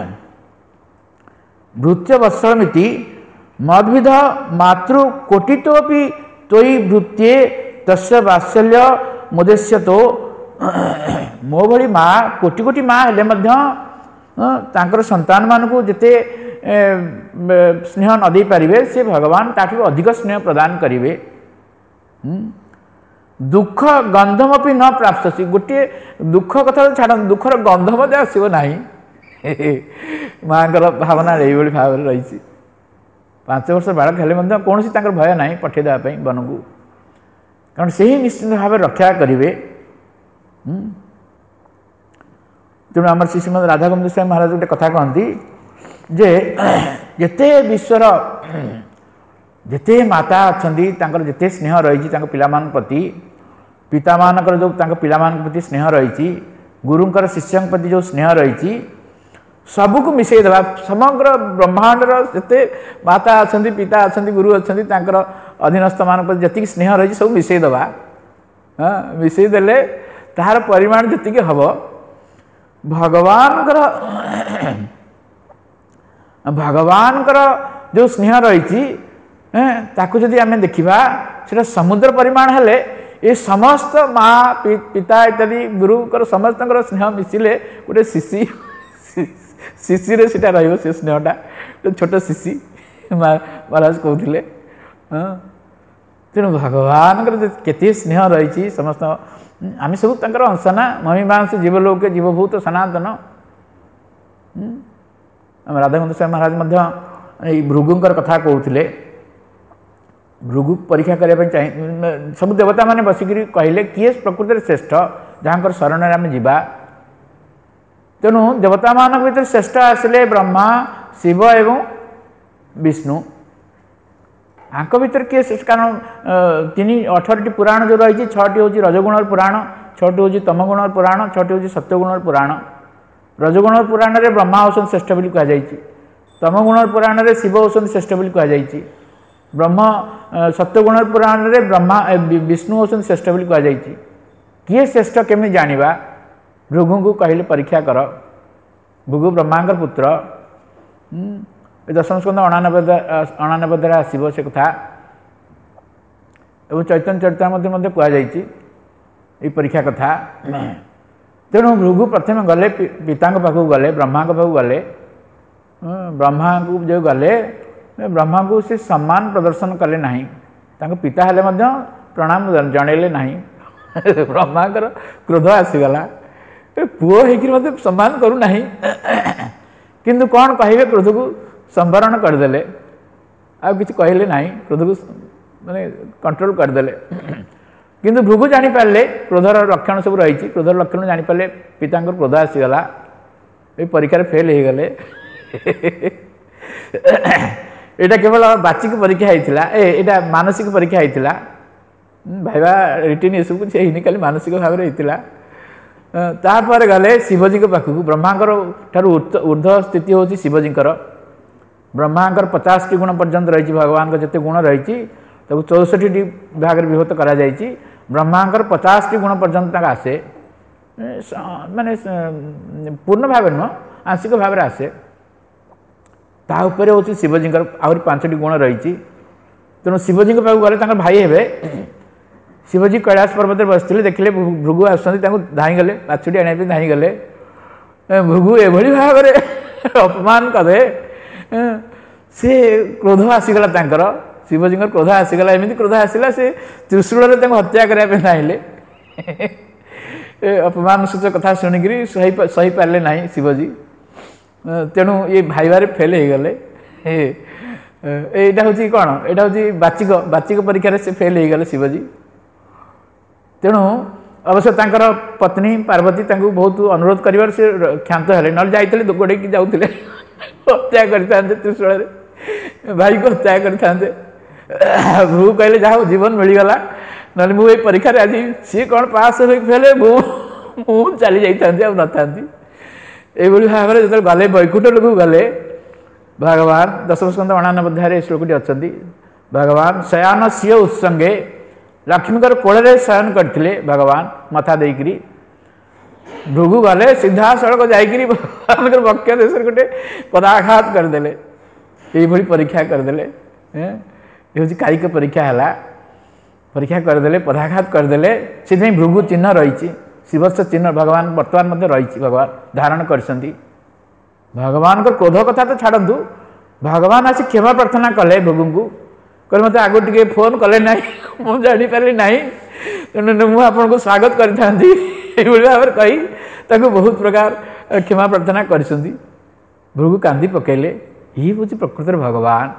ଭୃତ୍ୟ ବତ୍ସଳମିତି ମଦ୍ବିଧ ମାତୃ କୋଟିତୋପି ତୋଇ ଭୃତ୍ୟେ ତସ୍ୟ ବାତ୍ସଲ୍ୟ ମୋଦେଶ୍ୟତୋ। ମୋ ଭଳି ମା କୋଟି କୋଟି ମା ହେଲେ ମଧ୍ୟ ତାଙ୍କର ସନ୍ତାନମାନଙ୍କୁ ଯେତେ ସ୍ନେହ ନ ଦେଇପାରିବେ ସେ ଭଗବାନ ତାଠୁ ଅଧିକ ସ୍ନେହ ପ୍ରଦାନ କରିବେ। ଦୁଃଖ ଗନ୍ଧମପି ନ ପ୍ରାପ୍ସ୍ୟସି। ଗୋଟିଏ ଦୁଃଖ କଥା ଛାଡ଼ନ୍ତୁ ଦୁଃଖର ଗନ୍ଧ ମଧ୍ୟ ଆସିବ ନାହିଁ। ମାଙ୍କର ଭାବନା ଏଇଭଳି ଭାବରେ ରହିଛି। 5 ବର୍ଷ ବାଳକ ହେଲେ ମଧ୍ୟ କୌଣସି ତାଙ୍କର ଭୟ ନାହିଁ ପଠାଇଦେବା ପାଇଁ ବନକୁ, କାରଣ ସେହି ନିଶ୍ଚିନ୍ତ ଭାବରେ ରକ୍ଷା କରିବେ। ତେଣୁ ଆମର ଶ୍ରୀ ଶ୍ରୀମଦ୍ ରାଧାଗୋବିନ୍ଦ ସ୍ୱାମୀ ମହାରାଜ ଗୋଟେ କଥା କହନ୍ତି ଯେ ଯେତେ ବିଶ୍ୱର ଯେତେ ମାତା ଅଛନ୍ତି ତାଙ୍କର ଯେତେ ସ୍ନେହ ରହିଛି ତାଙ୍କ ପିଲାମାନଙ୍କ ପ୍ରତି, ପିତାମାନଙ୍କର ଯେଉଁ ତାଙ୍କ ପିଲାମାନଙ୍କ ପ୍ରତି ସ୍ନେହ ରହିଛି, ଗୁରୁଙ୍କର ଶିଷ୍ୟଙ୍କ ପ୍ରତି ଯେଉଁ ସ୍ନେହ ରହିଛି ସବୁକୁ ମିଶାଇ ଦେବା। ସମଗ୍ର ବ୍ରହ୍ମାଣ୍ଡର ଯେତେ ମାତା ଅଛନ୍ତି ପିତା ଅଛନ୍ତି ଗୁରୁ ଅଛନ୍ତି ତାଙ୍କର ଅଧୀନସ୍ଥମାନଙ୍କ ପ୍ରତି ଯେତିକି ସ୍ନେହ ରହିଛି ସବୁ ମିଶାଇ ଦେବା। ମିଶାଇ ଦେଲେ ତାହାର ପରିମାଣ ଯେତିକି ହେବ ଭଗବାନଙ୍କର ଯେଉଁ ସ୍ନେହ ରହିଛି ତାକୁ ଯଦି ଆମେ ଦେଖିବା ସେଟା ସମୁଦ୍ର ପରିମାଣ ହେଲେ ଏ ସମସ୍ତ ମା ପିତା ଇତ୍ୟାଦି ଗୁରୁଙ୍କର ସମସ୍ତଙ୍କର ସ୍ନେହ ମିଶିଲେ ଗୋଟେ ଶିଶିରେ ସେଟା ରହିବ। ସେ ସ୍ନେହଟା ଛୋଟ ଶିଶି ମହାରାଜ କହୁଥିଲେ। ତେଣୁ ଭଗବାନଙ୍କର କେତେ ସ୍ନେହ ରହିଛି ସମସ୍ତ ଆମେ ସବୁ ତାଙ୍କର ଅଂଶ ନା। ମହିମାଂଶ ଜୀବଲୋକେ ଜୀବଭୂତ ସନାତନ। ରାଧାଗୋବିନ୍ଦ ସ୍ୱାମୀ ମହାରାଜ ମଧ୍ୟ ଏଇ ଭୃଗୁଙ୍କର କଥା କହୁଥିଲେ। ଭୃଗୁ ପରୀକ୍ଷା କରିବା ପାଇଁ ସବୁ ଦେବତାମାନେ ବସିକରି କହିଲେ କିଏ ପ୍ରକୃତରେ ଶ୍ରେଷ୍ଠ ଯାହାଙ୍କର ଶରଣରେ ଆମେ ଯିବା। ତେଣୁ ଦେବତାମାନଙ୍କ ଭିତରେ ଶ୍ରେଷ୍ଠ ଆସିଲେ ବ୍ରହ୍ମା ଶିବ ଏବଂ ବିଷ୍ଣୁ। ଆଙ୍କ ଭିତରେ କିଏ ଶ୍ରେଷ୍ଠ? କାରଣ 18ଟି ପୁରାଣ ଯେଉଁ ରହିଛି 6ଟି ହେଉଛି ରଜଗୁଣର ପୁରାଣ, 6ଟି ହେଉଛି ତମଗୁଣର ପୁରାଣ, 6ଟି ହେଉଛି ସତ୍ୟଗୁଣର ପୁରାଣ। ରଜଗୁଣର ପୁରାଣରେ ବ୍ରହ୍ମା ହେଉଛନ୍ତି ଶ୍ରେଷ୍ଠ ବୋଲି କୁହାଯାଇଛି। ତମଗୁଣର ପୁରାଣରେ ଶିବ ହେଉଛନ୍ତି ଶ୍ରେଷ୍ଠ ବୋଲି କୁହାଯାଇଛି। ସତ୍ୟଗୁଣର ପୁରାଣରେ ବିଷ୍ଣୁ ହେଉଛନ୍ତି ଶ୍ରେଷ୍ଠ ବୋଲି କୁହାଯାଇଛି। କିଏ ଶ୍ରେଷ୍ଠ କେମିତି ଜାଣିବା? ଭୃଗୁଙ୍କୁ କହିଲେ ପରୀକ୍ଷା କର। ଭୃଗୁ ବ୍ରହ୍ମାଙ୍କର ପୁତ୍ର। ଦଶମ ସ୍କନ୍ଧ 89 ଆସିବ ସେ କଥା। ଏବଂ ଚୈତନ୍ୟ ଚରିତାମୃତରେ ମଧ୍ୟ କୁହାଯାଇଛି ଏଇ ପରୀକ୍ଷା କଥା। ତେଣୁ ଭୃଗୁ ପ୍ରଥମେ ଗଲେ ପିତାଙ୍କ ପାଖକୁ ଗଲେ, ବ୍ରହ୍ମାଙ୍କ ପାଖକୁ ଗଲେ। ବ୍ରହ୍ମାଙ୍କୁ ଯେଉଁ ଗଲେ ବ୍ରହ୍ମାଙ୍କୁ ସେ ସମ୍ମାନ ପ୍ରଦର୍ଶନ କଲେ ନାହିଁ। ତାଙ୍କ ପିତା ହେଲେ ମଧ୍ୟ ପ୍ରଣାମ ଜଣାଇଲେ ନାହିଁ। ବ୍ରହ୍ମାଙ୍କର କ୍ରୋଧ ଆସିଗଲା। ପୁଅ ହେଇକରି ମୋତେ ସମ୍ମାନ କରୁନାହିଁ। କିନ୍ତୁ କ'ଣ କହିବେ କ୍ରୋଧକୁ ସମ୍ବରଣ କରିଦେଲେ। ଆଉ କିଛି କହିଲେ ନାହିଁ। କ୍ରୋଧକୁ ମାନେ କଣ୍ଟ୍ରୋଲ କରିଦେଲେ। କିନ୍ତୁ ଭୃଗୁ ଜାଣିପାରିଲେ କ୍ରୋଧର ଲକ୍ଷଣ ସବୁ ରହିଛି। କ୍ରୋଧର ଲକ୍ଷଣ ଜାଣିପାରିଲେ ପିତାଙ୍କର କ୍ରୋଧ ଆସିଗଲା। ଏଇ ପରୀକ୍ଷାରେ ଫେଲ୍ ହେଇଗଲେ। ଏଇଟା କେବଳ ବାଚିକ ପରୀକ୍ଷା ହେଇଥିଲା, ଏଇଟା ମାନସିକ ପରୀକ୍ଷା ହେଇଥିଲା। ଭାଇବା ରିଟିନ୍ ଏସବୁ କିଛି ହେଇନି, ଖାଲି ମାନସିକ ଭାବରେ ହେଇଥିଲା। ତାପରେ ଗଲେ ଶିବଜୀଙ୍କ ପାଖକୁ। ବ୍ରହ୍ମାଙ୍କର ଠାରୁ ଉର୍ଦ୍ଧ୍ୱ ସ୍ଥିତି ହେଉଛି ଶିବଜୀଙ୍କର। ବ୍ରହ୍ମାଙ୍କର 50ଟି ଗୁଣ ପର୍ଯ୍ୟନ୍ତ ରହିଛି। ଭଗବାନଙ୍କ ଯେତେ ଗୁଣ ରହିଛି ତାକୁ 64ଟି ଭାଗରେ ବିଭକ୍ତ କରାଯାଇଛି। ବ୍ରହ୍ମାଙ୍କର 50ଟି ଗୁଣ ପର୍ଯ୍ୟନ୍ତ ତାଙ୍କ ଆସେ, ମାନେ ପୂର୍ଣ୍ଣ ଭାବରେ ନୁହଁ, ଆଂଶିକ ଭାବରେ ଆସେ। ତା ଉପରେ ହେଉଛି ଶିବଜୀଙ୍କର ଆହୁରି 5ଟି ଗୁଣ ରହିଛି। ତେଣୁ ଶିବଜୀଙ୍କ ପାଖକୁ ଗଲେ ତାଙ୍କର ଭାଇ ହେବେ। ଶିବଜୀ କୈଳାସ ପର୍ବତରେ ବସିଥିଲେ, ଦେଖିଲେ ଭୃଗୁ ଆସୁଛନ୍ତି, ତାଙ୍କୁ ଧାଇଁଗଲେ, ବାଛୁଟି ଆଣିବା ପାଇଁ ଧାଇଁଗଲେ। ଭୃଗୁ ଏଭଳି ଭାବରେ ଅପମାନ କଲେ, ସେ କ୍ରୋଧ ଆସିଗଲା ତାଙ୍କର। शिवजी क्रोध आसीगला एमती क्रोध आसला से त्रिशूल हत्या करने चाहले अपमान सूचक कथा शुणिकी सही पारे ना शिवजी तेणु ये भाईबारे फेल हो गले यहाँ हूँ कौन यहाँ हूँ बाचिक बाचिक परीक्षा से फेल हो गले शिवजी तेणु अवश्य तांकर पत्नी पार्वती बहुत अनुरोध कर क्षांत है ना जाते गोड़े जाते हत्या करते त्रिशूल भाई को हत्या करते भृगु कहले जहाँ जीवन मिलगला ना मुझे परीक्षा आज सी कौन पास फेले मुझे चली जाती ना भाव में जो गले वैकुंठ लोक गले भगवान दशमस्कंद 99 श्लोकटी अच्छा भगवान शयान सी उत्संगे लक्ष्मीकर कोल शयन करते भगवान मथा देकरी भृगु गले सीधा सड़क जाकि भगवान वक्ष देश गोटे पदाघात करदे ये परीक्षा करदे ये हूँ कायिक परीक्षा है परीक्षा करदे पदाघात करदे से भृगु चिन्ह रही शिवस्व चिन्ह भगवान वर्तमान रही भगवान धारण कर भगवान को क्रोध कथा तो छाड़ू भगवान आसी क्षमा प्रार्थना कले भृगु को कह मत आगु टे फोन कले ना मुझे जापारि ना तेणु मुझे स्वागत करी भाव में कही बहुत प्रकार क्षमा प्रार्थना कर भृगु कांदी पकेले ये हूँ प्रकृत भगवान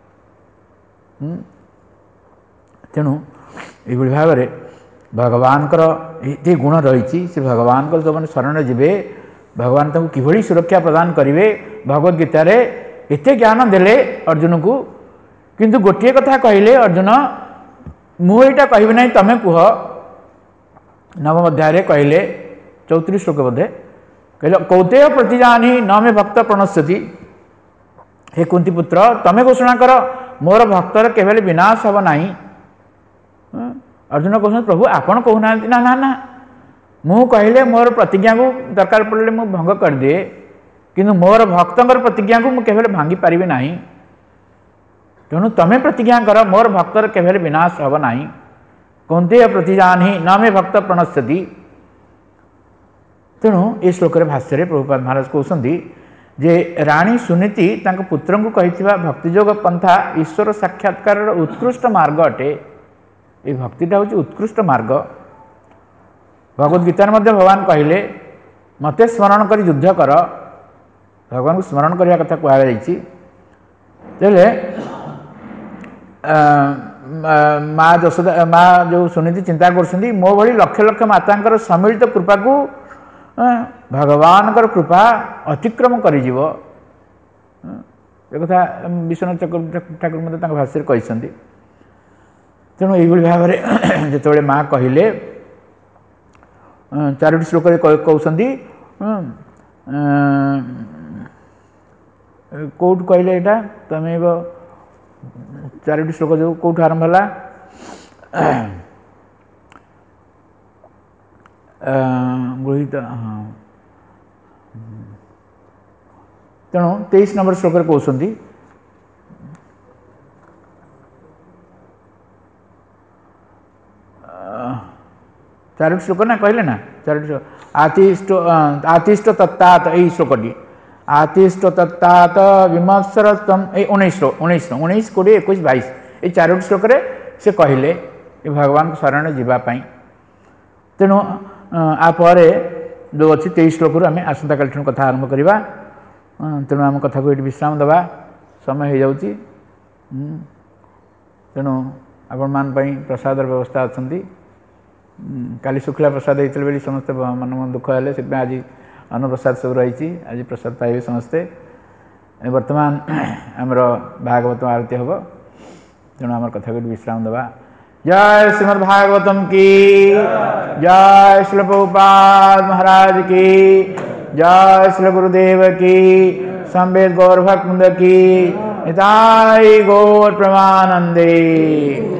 तेणु ये भाव में भगवान ये गुण रही से भगवान को जो मैंने शरण जीवे भगवान ताको किभली सुरक्षा प्रदान करेंगे भगवद गीतार एते ज्ञान देले अर्जुन को किंतु गोटे कथा कहले अर्जुन मुझा कहबी ना तमें कह नवम अध्याय कहले 34 श्लोक बोधे कहले कौतेय प्रतिजानी न मे भक्त प्रणश्यति हे कुंती पुत्र तमें घोषणा कर मोर भक्तर केवल विनाश हम ना अर्जुन कहते प्रभु आपन कहना ना ना ना मु कहले मोर प्रतिज्ञा को दरकार पड़े मु भंग कर दिए किंतु मोर भक्तर प्रतिज्ञा को मुझे भांगी पारि ना तेणु तमें प्रतिज्ञा कर मोर भक्तर केवल विनाश हम ना कौंतेय प्रतिजानी न मे भक्त प्रणश्यति तेणु ये श्लोक भाष्य प्रभुपाद महाराज कहते जे राणी सुनीति पुत्र को कही भक्तियोग पंथा ईश्वर साक्षात्कार उत्कृष्ट मार्ग अटे ये भक्तिटा हूँ उत्कृष्ट मार्ग भगवद गीतार मध्य भगवान कहले मते स्मरण कर युद्ध कर भगवान को स्मरण करने कथा कहुई माँ यशोदा माँ जो सुनीति चिंता कर मो भली लक्ष लक्ष माता सम्मिलित कृपा को भगवान कृपा अतिक्रम कर विश्वनाथ ठाकुर मत भाष्य कहते तेणु ये भाव में जो माँ कहले 4 श्लोक कहते कौट कहले यहाँ तमेव 4 श्लोक जो कौट आरंभ है गृहित हाँ तेणु 23 नंबर श्लोक कहते 4 श्लोक ना कहले ना 4 श्लोक आतिष्ट तत्तात यही श्लोकटी आतिष्ट तत्तात विमत्सर तम 19 19 20 21 22 ये 4 श्लोक से कहले भगवान शरण जीवाई तेणु आपर जो अच्छी 23 श्लोक आम आसंता काल कथा आरंभ करवा तेणु आम कथा को ये विश्राम दबा समय हो जाऊँगी तेणु आपण मान प्रसाद व्यवस्था अच्छी काली शुक्ला प्रसाद होते बोली समस्ते मन मन दुख है से आज अन्न प्रसाद सब रही आज प्रसाद पाइबे समस्ते वर्तमान आमर भागवत आरती हम तेणु आम कथा को विश्राम दबा जय श्रीमद् भागवतम की जय श्री प्रभुपाद महाराज की जय श्री गुरुदेव की संवेद गौर भक्त की निताई गौर प्रमानंदे।